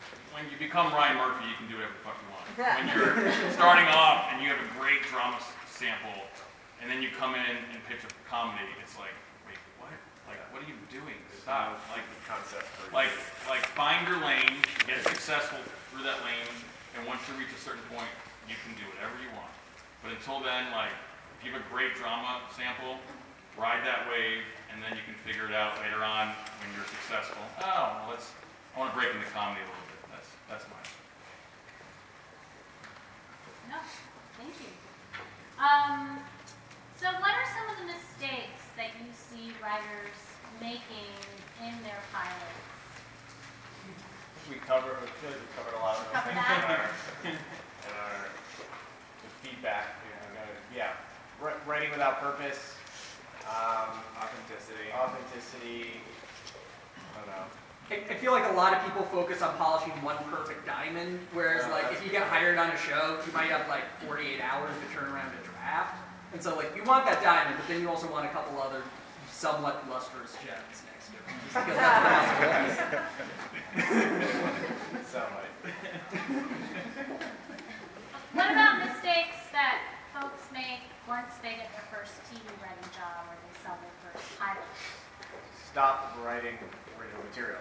when you become Ryan Murphy, you can do whatever the fuck you want. When you're starting off and you have a great drama s- sample, and then you come in and pitch a comedy, it's like, wait, what? Like, what are you doing? Stop. Like, Concept for like, like, find your lane, get successful through that lane, and once you reach a certain point, you can do whatever you want. But until then, like, if you have a great drama sample, ride that wave, and then you can figure it out later on when you're successful. Oh, well, let's, I want to break into comedy a little bit. That's, that's mine. No, thank you. Um, so what are some of the mistakes that you see writers making in their pilots? we covered, we feel like we covered a lot of those Cover things that. in our, in our the feedback. You know, kind of, yeah, Wri- writing without purpose, um, Authenticity. authenticity. I don't know. I, I feel like a lot of people focus on polishing one perfect diamond, whereas Yeah, like that's if you get hired on a show, you might have like forty-eight hours to turn around a draft. And so like you want that diamond, but then you also want a couple other somewhat lustrous gems next to it. Just because that's what else Sound like. What about mistakes that folks make once they get their first T V writing job or they sell their first pilot? Stop writing original material.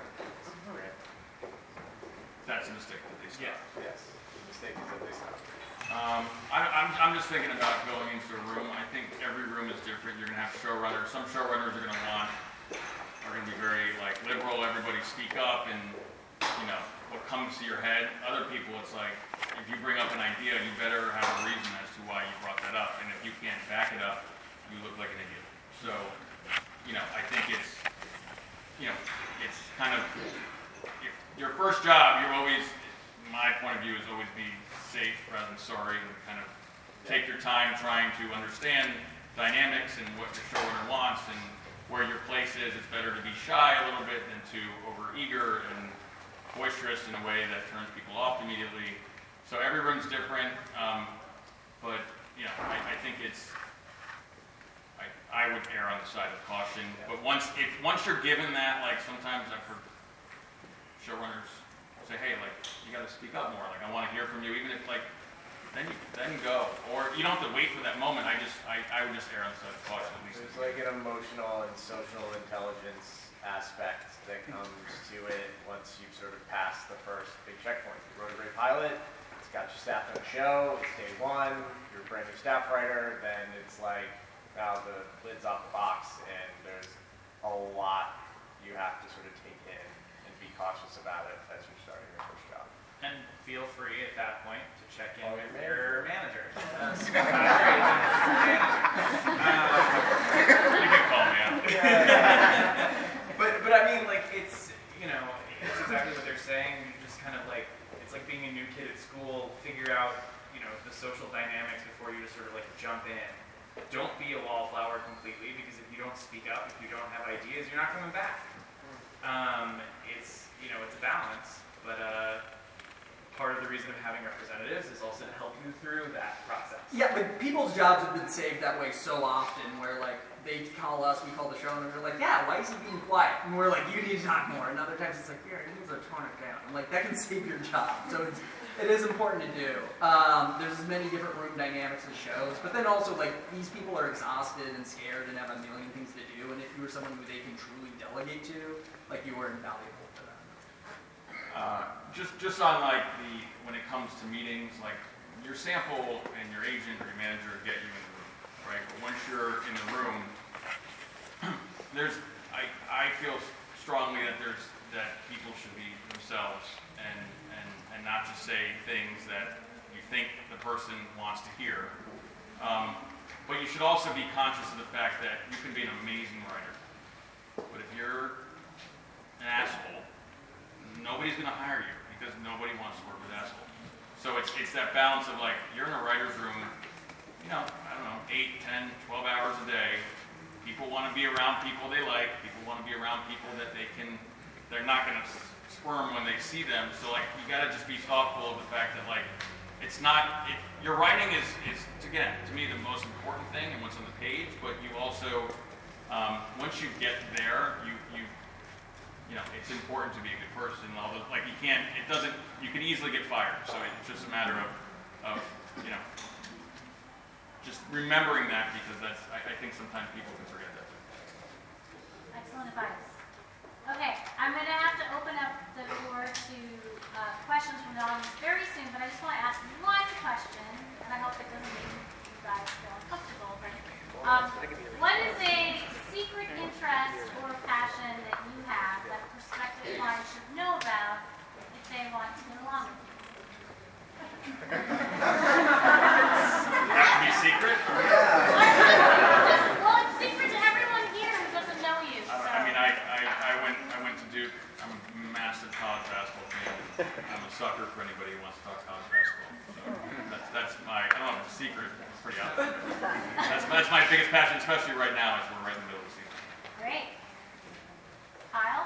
That's a mistake that they stop. Yes. The mistake is that they stop. Um, I, I'm, I'm just thinking about going into a room. I think every room is different. You're going to have showrunners. Some showrunners are going to want, are going to be very like liberal. Everybody speak up and, you know, what comes to your head. Other people, it's like, if you bring up an idea, you better have a reason as to why you brought that up. And if you can't back it up, you look like an idiot. So, you know, I think it's, you know, it's kind of, if your first job, you're always, my point of view is always be safe rather than sorry, and kind of take your time trying to understand dynamics and what your showrunner wants and where your place is. It's better to be shy a little bit than to over-eager and boisterous in a way that turns people off immediately. So every room's different, um, but you know, I, I think it's, I, I would err on the side of caution. But once, if once you're given that, like sometimes I've heard showrunners say, hey, like, you got to speak up more. Like, I want to hear from you, even if, like, then you, then go. Or you don't have to wait for that moment. I just, I, I would just err on the side of caution at least. There's like an emotional and social intelligence aspect that comes to it once you've sort of passed the first big checkpoint. You wrote a great pilot, it's got you staffed on a show, it's day one, you're a brand new staff writer, then it's like, now the lid's off the box and there's a lot you have to sort of take in and be cautious about it as you're starting your first job. And feel free at that point to check in Oh, with your your manager. Uh, You can call me out. but but I mean, like, it's, you know, it's exactly what they're saying. You just kind of like, it's like being a new kid at school, figure out, you know, the social dynamics before you just sort of like jump in. Don't be a wallflower completely, because if you don't speak up, if you don't have ideas, you're not coming back. Um, it's, you know, it's a balance, but uh, part of the reason of having representatives is also to help you through that process. Yeah, like people's jobs have been saved that way so often where like they call us, we call the show, and they're like, yeah, why is he being quiet? And we're like, you need to talk more. And other times it's like, yeah, he needs to tone it down. And like that can save your job. So it's, it is important to do. Um, there's as many different room dynamics as shows, but then also like these people are exhausted and scared and have a million things to do. And if you were someone who they can truly delegate to, like you were invaluable to them. Uh, just, just on like the, when it comes to meetings, like your sample and your agent or your manager get you in the room, right? But once you're in the room, there's, I, I feel strongly that there's, that people should be themselves and, and, and not just say things that you think the person wants to hear. Um, but you should also be conscious of the fact that you can be an amazing writer. But if you're an asshole, nobody's going to hire you because nobody wants to work with assholes. So it's it's that balance of like, you're in a writer's room, you know, I don't know, eight, ten, twelve hours a day. People want to be around people they like. People want to be around people that they can, they're not going to squirm when they see them. So like, you got to just be thoughtful of the fact that like, it's not, it, your writing is, is, again, to me, the most important thing and what's on the page, but you also, um, once you get there, you, you, you you know, it's important to be a good person. Although, like, you can't, it doesn't, you can easily get fired. So it's just a matter of, of you know, just remembering that, because that's, I, I think sometimes people can forget that. Excellent advice. Okay, I'm going to have to open up the floor to uh, questions from the audience very soon, but I just want to ask one question, and I hope it doesn't make you guys feel uncomfortable. But um, what is a secret interest or passion that you have that prospective clients should know about if they want to get along with you? That can be secret? Well, it's secret to everyone here who doesn't know you. I, So. I mean, I, I, I went I went to Duke. I'm a massive college basketball fan. I'm a sucker for anybody who wants to talk college basketball. So that's, that's my, I don't know if it's a secret. It's pretty obvious. That's, that's my biggest passion, especially right now, as we're right in the middle of the season. Great. Kyle?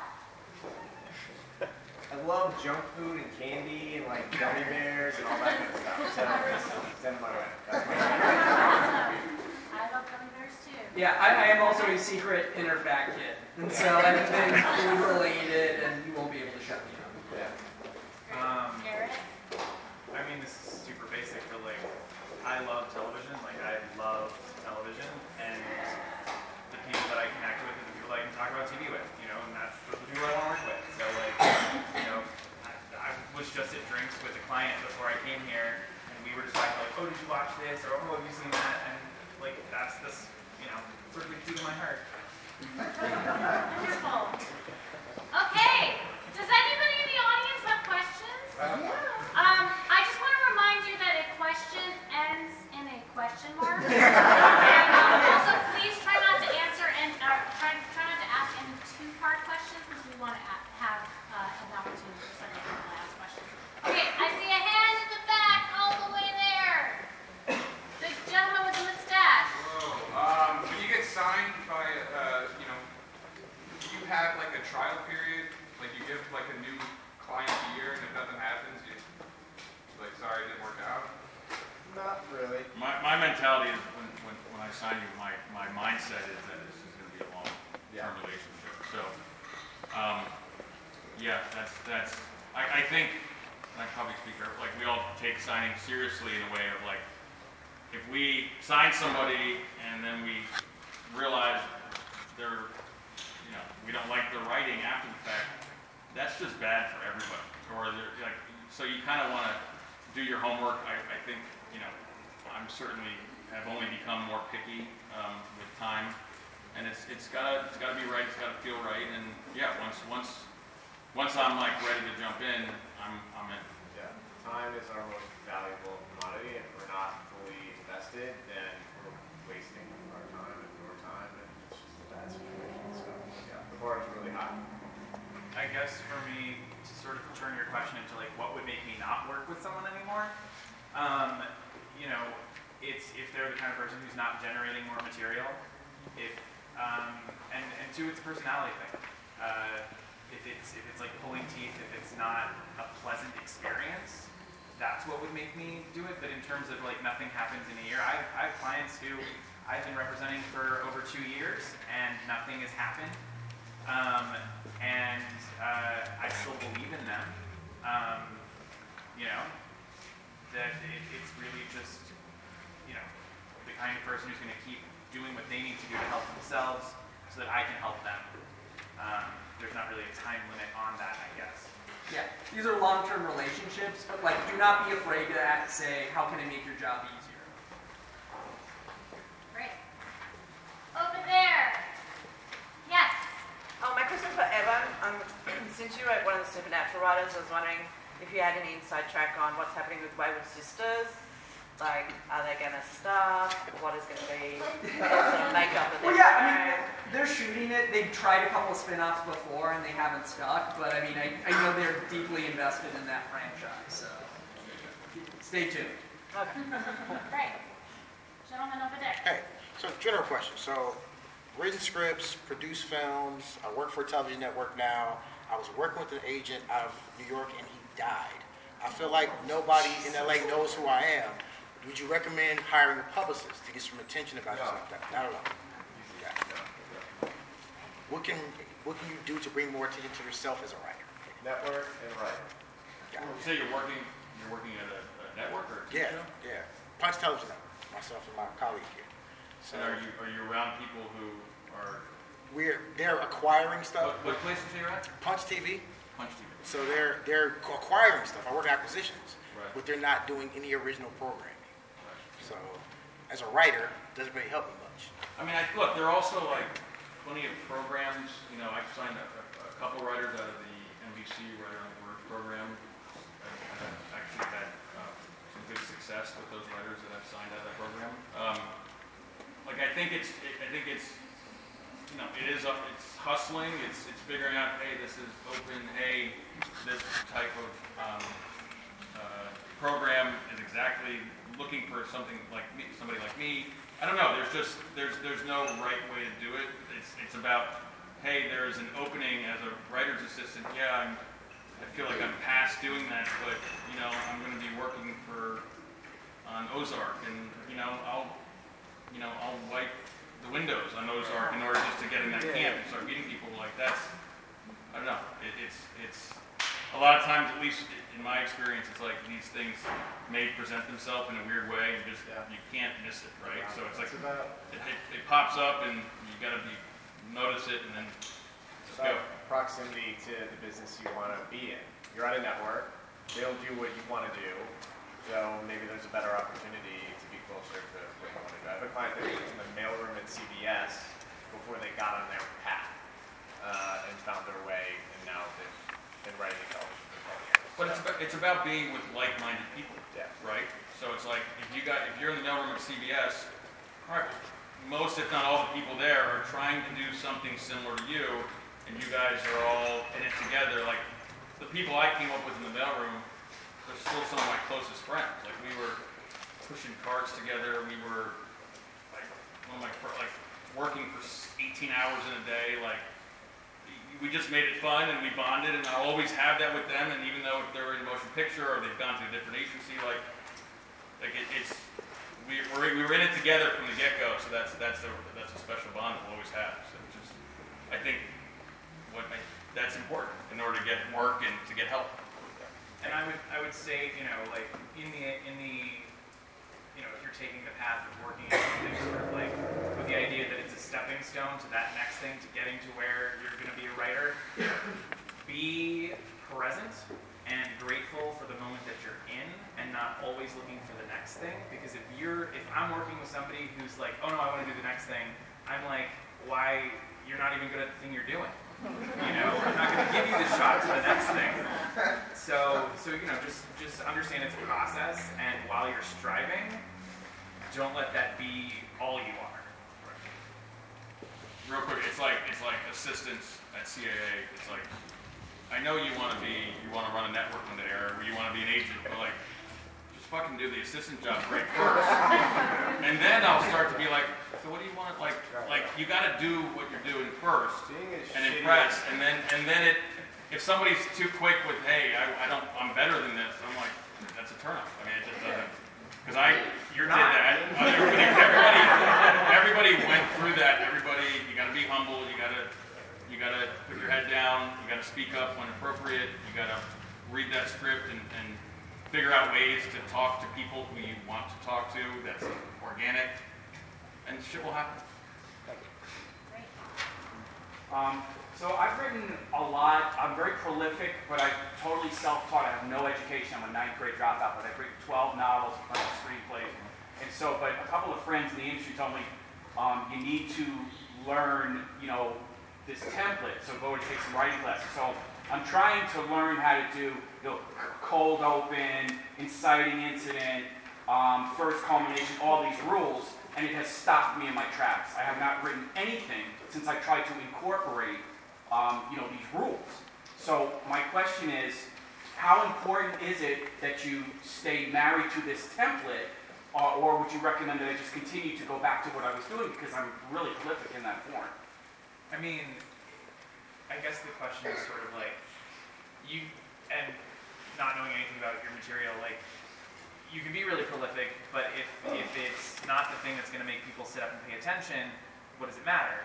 I love junk food and candy and like gummy bears and all that kind of stuff. Send them, send them my way. That's my Awesome. I love gummy bears too. Yeah, I, I am also a secret inner fat kid, and so anything food related, and you won't be able to shut me up. Yeah. Um, Garrett? I mean, this is super basic, but like, I love television. Like, I love television, and the people that I connect with, and the people that I can talk about T V with, you know, and that's the people I want to work with. So, like, you know, I, I was just at drinks with a client before I came here, and we were just talking like, oh, did you watch this, or oh, have you seen that? And like, that's this, you know, sort of like to my heart. Wonderful. Okay. Does anybody in the audience have questions? Um, I just want to remind you that a question ends in a question mark. And um, also, please try not to answer and uh, try, try not to ask any two-part questions, because we want to have uh, an opportunity for some people to ask questions. Okay, I see a hand in the back, all the way there. The gentleman with the mustache. Whoa. Um, when you get signed by, uh, you know, do you have like a trial period? Like you give like a new client a year, and if nothing happens, you like, sorry, it didn't work out. Not really. My, my mentality is when, when, when I sign you, my, my mindset is that this is going to be a long-term Yeah. relationship. So, um, yeah, that's, that's I, I think, and I probably speak for, like, we all take signing seriously in a way of, like, if we sign somebody and then we realize they're, you know, we don't like their writing after the fact, that's just bad for everybody. Or, they're, like, so you kind of want to do your homework. I, I think, you know, I'm certainly have only become more picky um, with time, and it's it's gotta it's gotta be right. It's gotta feel right. And yeah, once once once I'm like ready to jump in, I'm I'm in. Yeah. Time is our most valuable commodity. If we're not fully invested, then we're wasting our time and your time, and it's just a bad situation. So yeah, the bar is really high. I guess for me, to sort of turn your question into like what would make me not work with someone anymore, um, you know, it's if they're the kind of person who's not generating more material, if um, and and two, it's a personality thing. Uh, if it's if it's like pulling teeth, if it's not a pleasant experience, that's what would make me do it. But in terms of like nothing happens in a year, I I have clients who I've been representing for over two years and nothing has happened. Um, and uh, I still believe in them. Um, you know, that it, it's really just, you know, the kind of person who's going to keep doing what they need to do to help themselves so that I can help them. Um, there's not really a time limit on that, I guess. Yeah, these are long-term relationships, but like, do not be afraid to ask, say, how can I make your job easier? Great. Over there. Yes. Oh, my question for Evan. Um, since you wrote one of the Supernatural writers, I was wondering if you had any inside track on what's happening with Wayward Sisters. Like, are they going to start? What is going to be the sort of makeup of Well, their yeah, I mean, show? they're shooting it. They've tried a couple of spin-offs before, and they haven't stuck. But I mean, I, I know they're deeply invested in that franchise, so stay tuned. Okay. Great. Gentleman over there. Hey, so general question. So, written scripts, produce films. I work for a television network now. I was working with an agent out of New York, and he died. I feel like nobody in L A knows who I am. Would you recommend hiring a publicist to get some attention about No. yourself? Not at all. Okay. What can what can you do to bring more attention to yourself as a writer? Network and writer. Yeah. You say you're working, you're working at a, a network or a T V Yeah, show? yeah. Punch Television Network, myself and my colleague here. So And are you, are you around people who are, we're they're acquiring stuff. what, what place did you say you're at? Punch T V. Punch T V. So they're they're acquiring stuff. I work in acquisitions, Right. but they're not doing any original programming. Right. So as a writer, it doesn't really help me much. I mean, I, look, there are also like plenty of programs, you know, I've signed a, a, a couple writers out of the N B C Writer on Word program. I've, I've actually had uh, some good success with those writers that I've signed out of that program. Um, like, I think it's, I think it's, you know, it is, uh, it's hustling, it's, it's figuring out, hey, this is open, hey, this type of um, uh, program is exactly looking for something like me, somebody like me. I don't know. There's just there's there's no right way to do it. It's it's about, hey, there's an opening as a writer's assistant. Yeah, I'm. I feel like I'm past doing that, but you know, I'm going to be working for on Ozark, and you know, I'll you know I'll wipe the windows on Ozark in order just to get in that camp and start meeting people. Like that's I don't know. It, it's it's a lot of times, at least in my experience, it's like these things may present themselves in a weird way, and just Yeah. you can't miss it, right? So it's like It's about it, it, it pops up, and you got to be notice it, and then let's So go. proximity to the business you want to be in. You're at a network. They don't do what you want to do. So maybe there's a better opportunity to be closer to what you want to do. I have a client that was in the mailroom at C B S before they got on their path uh, and found their way, and now they've been writing television for ten years. But it's about, it's about being with like-minded people, Yeah. right? So it's like if you got if you're in the mailroom at C B S, all right, most if not all the people there are trying to do something similar to you, and you guys are all in it together. Like the people I came up with in the mailroom, they're still some of my closest friends. Like we were pushing carts together. We were like one of my fir- like working for eighteen hours in a day. Like we just made it fun and we bonded, and I'll always have that with them. And even though if they're in motion picture or they've gone to a different agency, like like it, it's we we're, we were in it together from the get go. So that's that's a that's a special bond we'll always have. So it's just I think what I, that's important in order to get work and to get help. And I would I would say, you know, like in the in the you know, if you're taking the path of working in something sort of like with the idea that it's a stepping stone to that next thing, to getting to where you're going to be a writer, be present and grateful for the moment that you're in, and not always looking for the next thing. Because if you're if I'm working with somebody who's like, oh no, I want to do the next thing, I'm like, why? You're not even good at the thing you're doing. You know, I'm not going to give you the shot to the next thing. So, so you know, just just understand it's a process, and while you're striving, don't let that be all you are. Real quick, it's like it's like assistants at C A A. It's like I know you want to be you want to run a network one day, or you want to be an agent, but like just fucking do the assistant job great first, and then I'll start to be like, so what do you want? Like like you got to do what you're doing first Being a and shitty- impress, and then and then it. If somebody's too quick with, hey, I, I don't, I'm better than this, I'm like, that's a turnoff. I mean, it just doesn't, because I You're did not. that. Everybody, everybody, everybody went through that. Everybody, you got to be humble. You got to, you got to put your head down. You got to speak up when appropriate. You got to read that script and, and figure out ways to talk to people who you want to talk to. That's organic, and shit will happen. Um, so I've written a lot. I'm very prolific, but I'm totally self-taught. I have no education. I'm a ninth grade dropout, but I've written twelve novels, a bunch of screenplays. And so, but a couple of friends in the industry told me, um, you need to learn, you know, this template. So go and take some writing classes. So I'm trying to learn how to do, you know, cold open, inciting incident, um, first culmination, all these rules, and it has stopped me in my tracks. I have not written anything since I tried to incorporate Um, you know, these rules. So my question is, how important is it that you stay married to this template, uh, or would you recommend that I just continue to go back to what I was doing because I'm really prolific in that form? I mean, I guess the question is sort of like, you, and not knowing anything about your material, like, you can be really prolific, but if, if it's not the thing that's going to make people sit up and pay attention, what does it matter?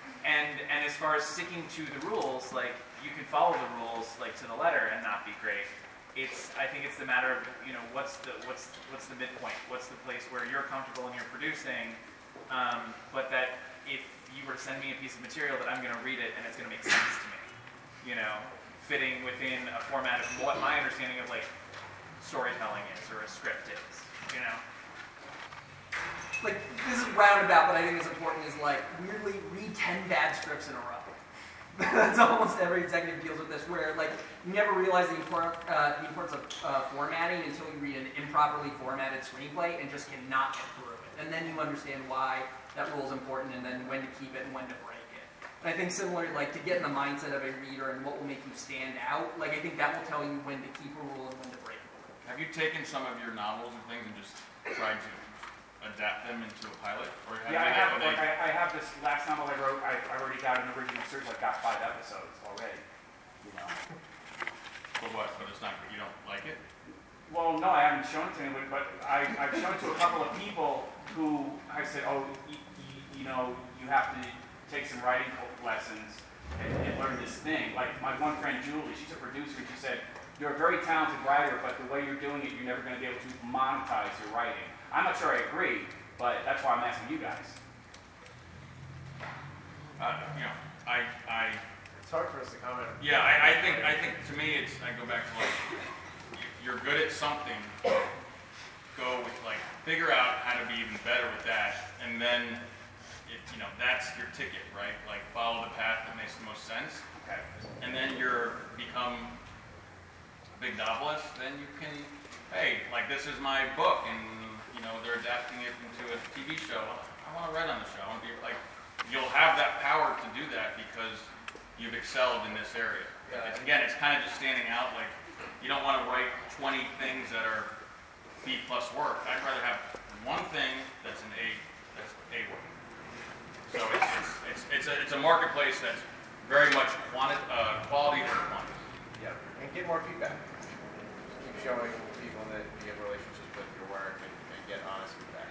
and and as far as sticking to the rules, like you can follow the rules like to the letter and not be great. It's I think it's the matter of, you know, what's the what's what's the midpoint? What's the place where you're comfortable and you're producing, um, but that if you were to send me a piece of material that I'm going to read it and it's going to make sense to me, you know, fitting within a format of what my understanding of like storytelling is or a script is, you know. Like, this is roundabout, but I think it's important, is like, weirdly read ten bad scripts in a row. That's almost every executive deals with this, where like, you never realize the, import, uh, the importance of uh, formatting until you read an improperly formatted screenplay and just cannot get through it. And then you understand why that rule is important and then when to keep it and when to break it. And I think similarly, like, to get in the mindset of a reader and what will make you stand out, like, I think that will tell you when to keep a rule and when to break a rule. Have you taken some of your novels and things and just tried to adapt them into a pilot? Or have Yeah, I they- have, are they- like, I, I have this last novel I wrote, I, I already got an original series, I've got five episodes already, you know. But what, but it's not, you don't like it? Well, no, I haven't shown it to anybody, but I, I've shown it to a couple of people who I said, oh, y- y- you know, you have to take some writing lessons and, and learn this thing. Like my one friend Julie, she's a producer, and she said, you're a very talented writer, but the way you're doing it, you're never going to be able to monetize your writing. I'm not sure I agree, but that's why I'm asking you guys. Uh, you know, I, I, It's hard for us to comment. yeah, I, I think, I think to me, it's, I go back to like, if you're good at something, go with like, figure out how to be even better with that, and then, it, you know, that's your ticket, right? Like, follow the path that makes the most sense, Okay. and then you're, become a big novelist, then you can, hey, like, this is my book, and, you know, they're adapting it into a T V show. I want to write on the show. I want to be, like, you'll have that power to do that because you've excelled in this area. Yeah. It's, again, it's kind of just standing out. Like, you don't want to write twenty things that are B plus work. I'd rather have one thing that's an A, that's A work. So it's it's it's, it's a it's a marketplace that's very much quanti- uh, quality over quantity. Yeah, and get more feedback. Keep showing people that you have relationships with your work and, and get honest feedback.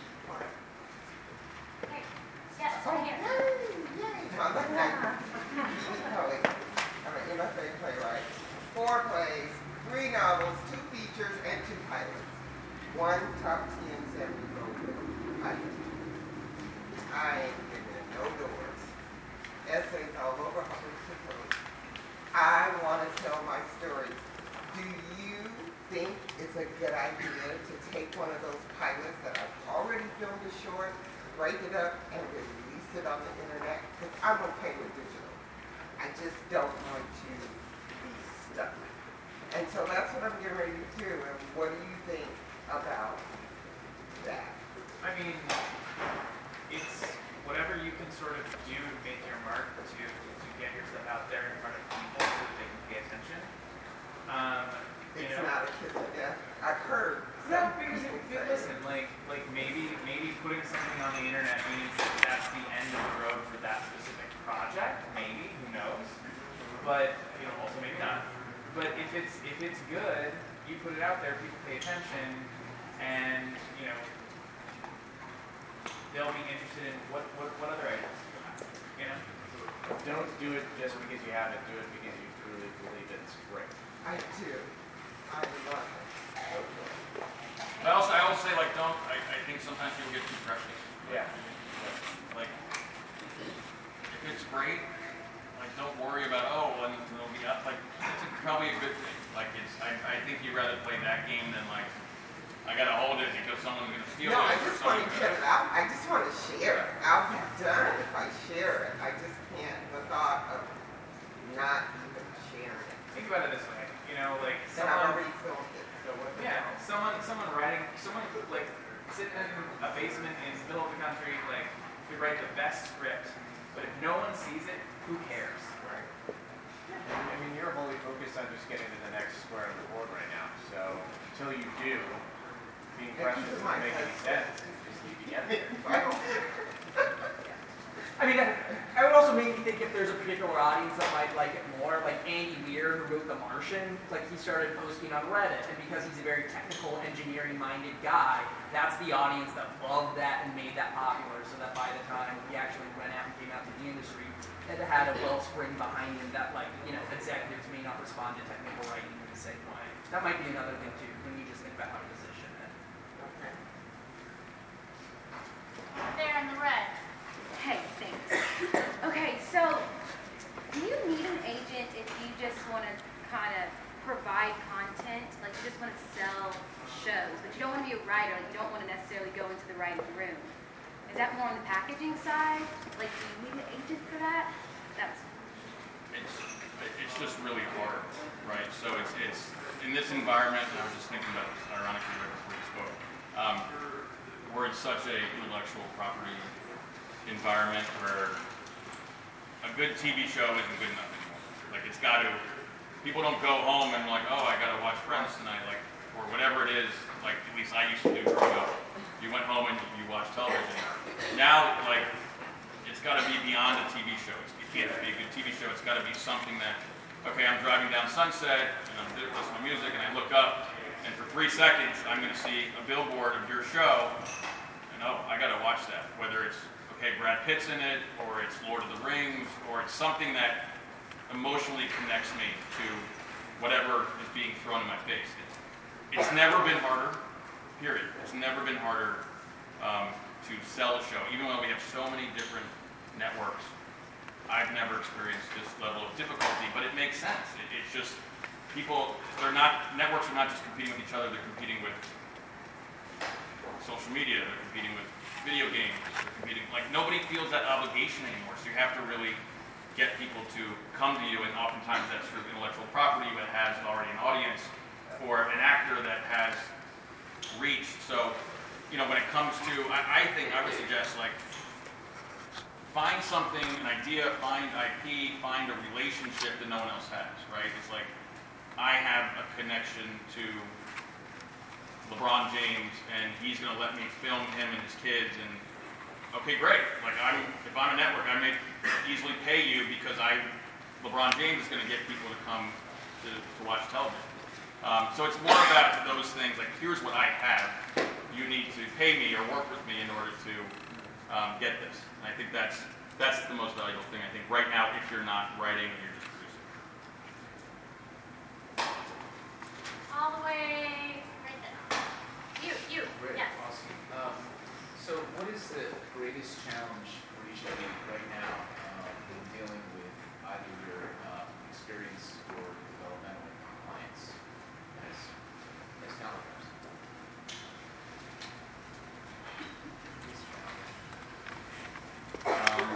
Hey, yes, right here. I'm an M F A playwright. Four plays, three novels, two features, and two pilots. One top ten seventy pilot. I ain't getting in no doors. Essays all over Huffington Post. I want to tell my stories. Do you think it's a good idea to take one of those pilots that I've already filmed a short, break it up, and release it on the internet? Because I'm okay with digital. I just don't want to be stuck. And so that's what I'm getting ready to do. And what do you think about that? I mean, it's whatever you can sort of do to make your mark to, to get yourself out there in front of people so that they can pay attention. Um, you It's know, not a kiss of death. I've heard no, some because people it, say, listen, like, like maybe, maybe putting something on the internet means that that's the end of the road for that specific project. Maybe, who knows? But you know, also maybe not. But if it's if it's good, you put it out there, people pay attention, and you know, they'll be interested in what what, what other ideas you have. You know. Don't do it just because you have it. Do it because you truly believe it's great. I do. I love it. But also, I always say, like, don't, I, I think sometimes people get too precious. Yeah. Like, if it's great, like, don't worry about, oh, well, it'll be up. Like, it's a, probably a good thing. Like, it's, I, I think you'd rather play that game than, like, I gotta hold it because someone's gonna steal No, it. I or just want to someone's get gonna- it out. I just want to share it. I'll be done if I share it. I just can't, the thought of not even sharing it. Think about it this way. You know, like And I've someone. already filmed it, so what the Yeah, hell? someone, someone writing, someone like sitting in a basement in the middle of the country, like could write the best script, but if no one sees it, who cares? Right. I mean, you're wholly focused on just getting to the next square on the board right now. So until you do, being Yeah, precious keep in doesn't mind, make any that's- sense. Just need to get there. I don't- I mean, I, I would also maybe think if there's a particular audience that might like it more, like Andy Weir, who wrote The Martian, like he started posting on Reddit, and because he's a very technical, engineering-minded guy, that's the audience that loved that and made that popular, so that by the time he actually went out and came out to the industry, it had a wellspring behind him that, like, you know, executives may not respond to technical writing in the same way. That might be another thing, too, when you just think about how to position it. There in the red. Hey, thanks. Okay, so do you need an agent if you just want to kind of provide content, like you just want to sell shows, but you don't want to be a writer, like you don't want to necessarily go into the writing room? Is that more on the packaging side? Like, do you need an agent for that? That's It's, it's just really hard, right? So it's, it's in this environment, and I was just thinking about this ironically right before you spoke, um, we're in such a intellectual property environment where a good T V show isn't good enough anymore. Like, it's got to, people don't go home and like, oh, I got to watch Friends tonight, like, or whatever it is, like at least I used to do growing up. You went home and you watched television. Now, like, it's got to be beyond a T V show. It's, it can't just be a good T V show. It's got to be something that, okay, I'm driving down Sunset and I'm listening to music and I look up and for three seconds I'm going to see a billboard of your show and oh, I got to watch that. Whether it's, okay, Brad Pitt's in it, or it's Lord of the Rings, or it's something that emotionally connects me to whatever is being thrown in my face. It's, it's never been harder, period. It's never been harder um, to sell a show. Even though we have so many different networks, I've never experienced this level of difficulty, but it makes sense. It, it's just, people, they're not, networks are not just competing with each other, they're competing with social media, they're competing with video games, they're competing, like nobody feels that obligation anymore, so you have to really get people to come to you, and oftentimes that's through intellectual property that has already an audience, or an actor that has reach. So, you know, when it comes to, I, I think I would suggest like, find something, an idea, find I P, find a relationship that no one else has, right? It's like, I have a connection to LeBron James, and he's going to let me film him and his kids, and okay, great. Like, I'm, if I'm a network, I may easily pay you because I, LeBron James is going to get people to come to, to watch television. Um, so it's more about those things, like, here's what I have. You need to pay me or work with me in order to um, get this. And I think that's, that's the most valuable thing, I think, right now, if you're not writing and you're just producing. All the way right there. You, you, Great, yes. awesome. Um, so what is the greatest challenge for each of you right now um, in dealing with either your um, experience or developmental clients as, as talent reps? Um,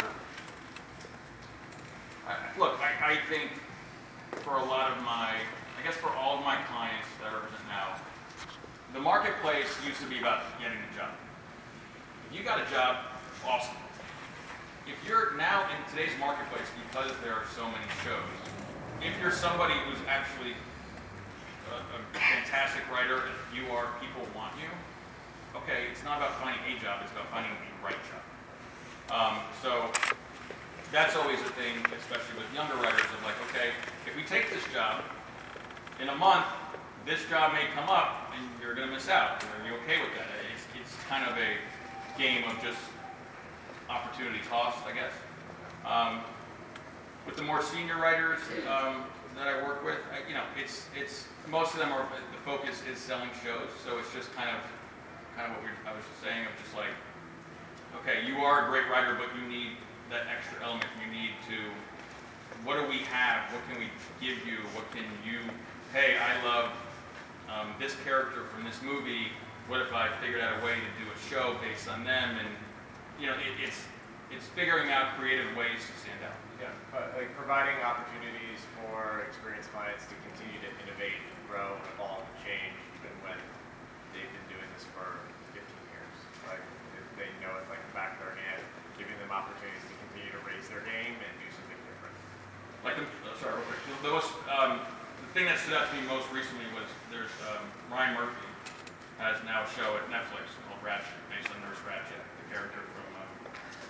I, look, I, I think for a lot of my, I guess for all of my clients that I represent now, the marketplace used to be about getting a job. If you got a job, awesome. If you're now in today's marketplace, because there are so many shows, if you're somebody who's actually a, a fantastic writer, if you are, people want you, okay, it's not about finding a job, it's about finding the right job. Um, so that's always a thing, especially with younger writers, of like, okay, if we take this job, in a month, this job may come up and you're going to miss out. Are you okay with that? It's, it's kind of a game of just opportunity cost, I guess. Um, with the more senior writers um, that I work with, I, you know, it's it's most of them are, the focus is selling shows, so it's just kind of kind of what we, I was just saying of just like, okay, you are a great writer, but you need that extra element. You need to, what do we have? What can we give you? What can you? Hey, I love um, this character from this movie. What if I figured out a way to do a show based on them? And you know, it, it's it's figuring out creative ways to stand out. Yeah, but like providing opportunities for experienced clients to continue to innovate, and grow, and evolve, and change, even when they've been doing this for fifteen years. Like if they know it's like the back of their hand, giving them opportunities to continue to raise their game and do something different. Like the, oh, sorry, real quick. The most um, the thing that stood out to me most recently was there's um, Ryan Murphy has now a show at Netflix called Ratchet, based on Nurse Ratchet, the character from um,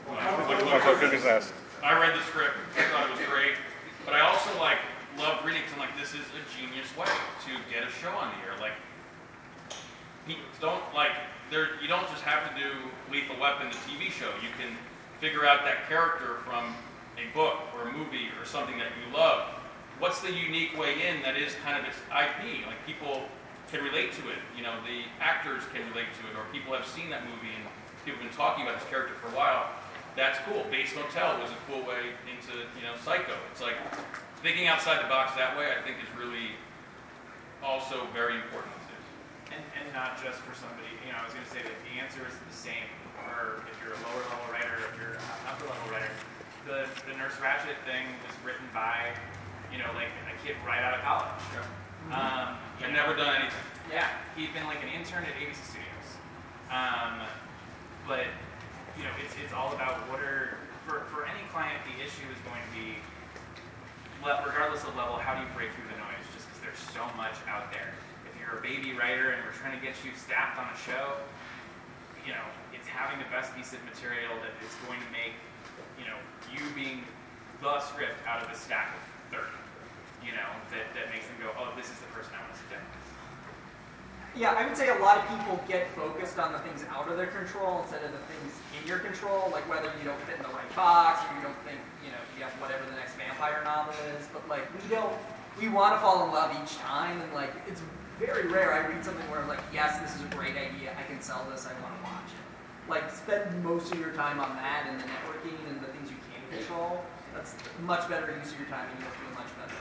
Like, look, I read the script, I thought it was great, but I also like loved reading because I'm like, this is a genius way to get a show on the air. Like, people don't like there. You don't just have to do Lethal Weapon, the T V show. You can figure out that character from a book or a movie or something that you love. What's the unique way in that is kind of its I P? Like, people can relate to it. You know, the actors can relate to it, or people have seen that movie and people have been talking about this character for a while. That's cool. Bates Motel was a cool way into, you know, Psycho. It's like thinking outside the box that way, I think, is really also very important. And, and not just for somebody, you know, I was going to say that the answer is the same for if you're a lower level writer, if you're an upper level writer. The, the Nurse Ratched thing was written by, you know, like a kid right out of college. Yeah. Um, I've never done anything. Yeah, he'd been like an intern at A B C Studios. Um, but, you know, it's, it's all about what are, for, for any client, the issue is going to be, regardless of level, how do you break through the noise, just because there's so much out there. If you're a baby writer and we're trying to get you staffed on a show, you know, it's having the best piece of material that is going to make, you know, you being the script out of a stack of thirty, you know, that, that makes them go, oh, this is the person I want to sit down with. Yeah, I would say a lot of people get focused on the things out of their control instead of the things in your control, like whether you don't fit in the right box or you don't think, you know, you have whatever the next vampire novel is. But like, we don't, we want to fall in love each time, and like, it's very rare I read something where I'm like, yes, this is a great idea, I can sell this, I want to watch it. Like, spend most of your time on that and the networking and the things you can control. That's much better use of your time, and you'll feel much better.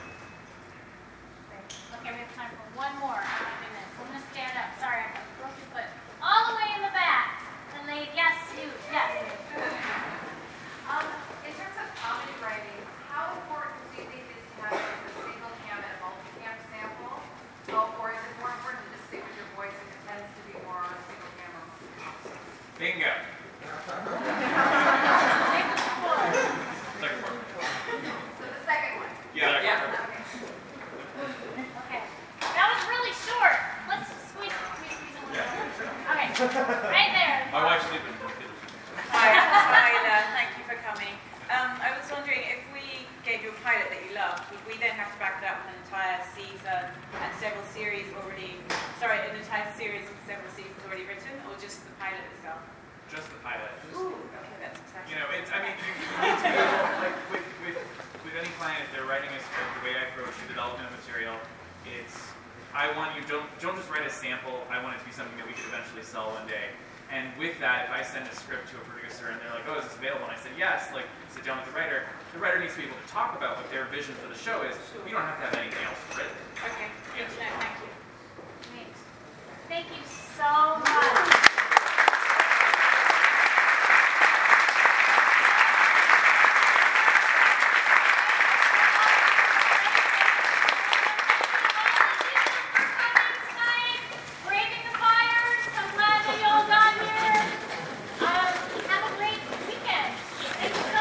Okay, we have time for one more. Oh my goodness. I'm going to stand up. Sorry, I have a broken foot. All the way in the back. The lady, yes, you, yes. Um, in terms of comedy writing, how important do you think it is to have a single cam and a multi-cam sample? Oh, or is it more important to distinguish your voice if it tends to be more single camera? Bingo. Second part. So the second one. Yeah. Yeah. Okay. That was really short. Let's squeeze, squeeze, squeeze a little bit. Okay. Right there. My wife's sleeping. Hi, Tyler. Thank you for coming. Um, I was wondering, if we gave you a pilot that you loved, would we then have to back it up with an entire season and several series already, sorry, an entire series with several seasons already written, or just the pilot itself? Just the pilot. Ooh, okay, that's exciting. You know, it's, I mean, you need to, like, with, with, with any client, if they're writing a script, the way I approach the development of material, it's, I want you, don't, don't just write a sample, I want it to be something that we could eventually sell one day. And with that, if I send a script to a producer and they're like, oh, is this available? And I said, yes, like, sit down with the writer. The writer needs to be able to talk about what their vision for the show is. You don't have to have anything else written. Okay. Good to know. Thank you. Great. Thank you so much.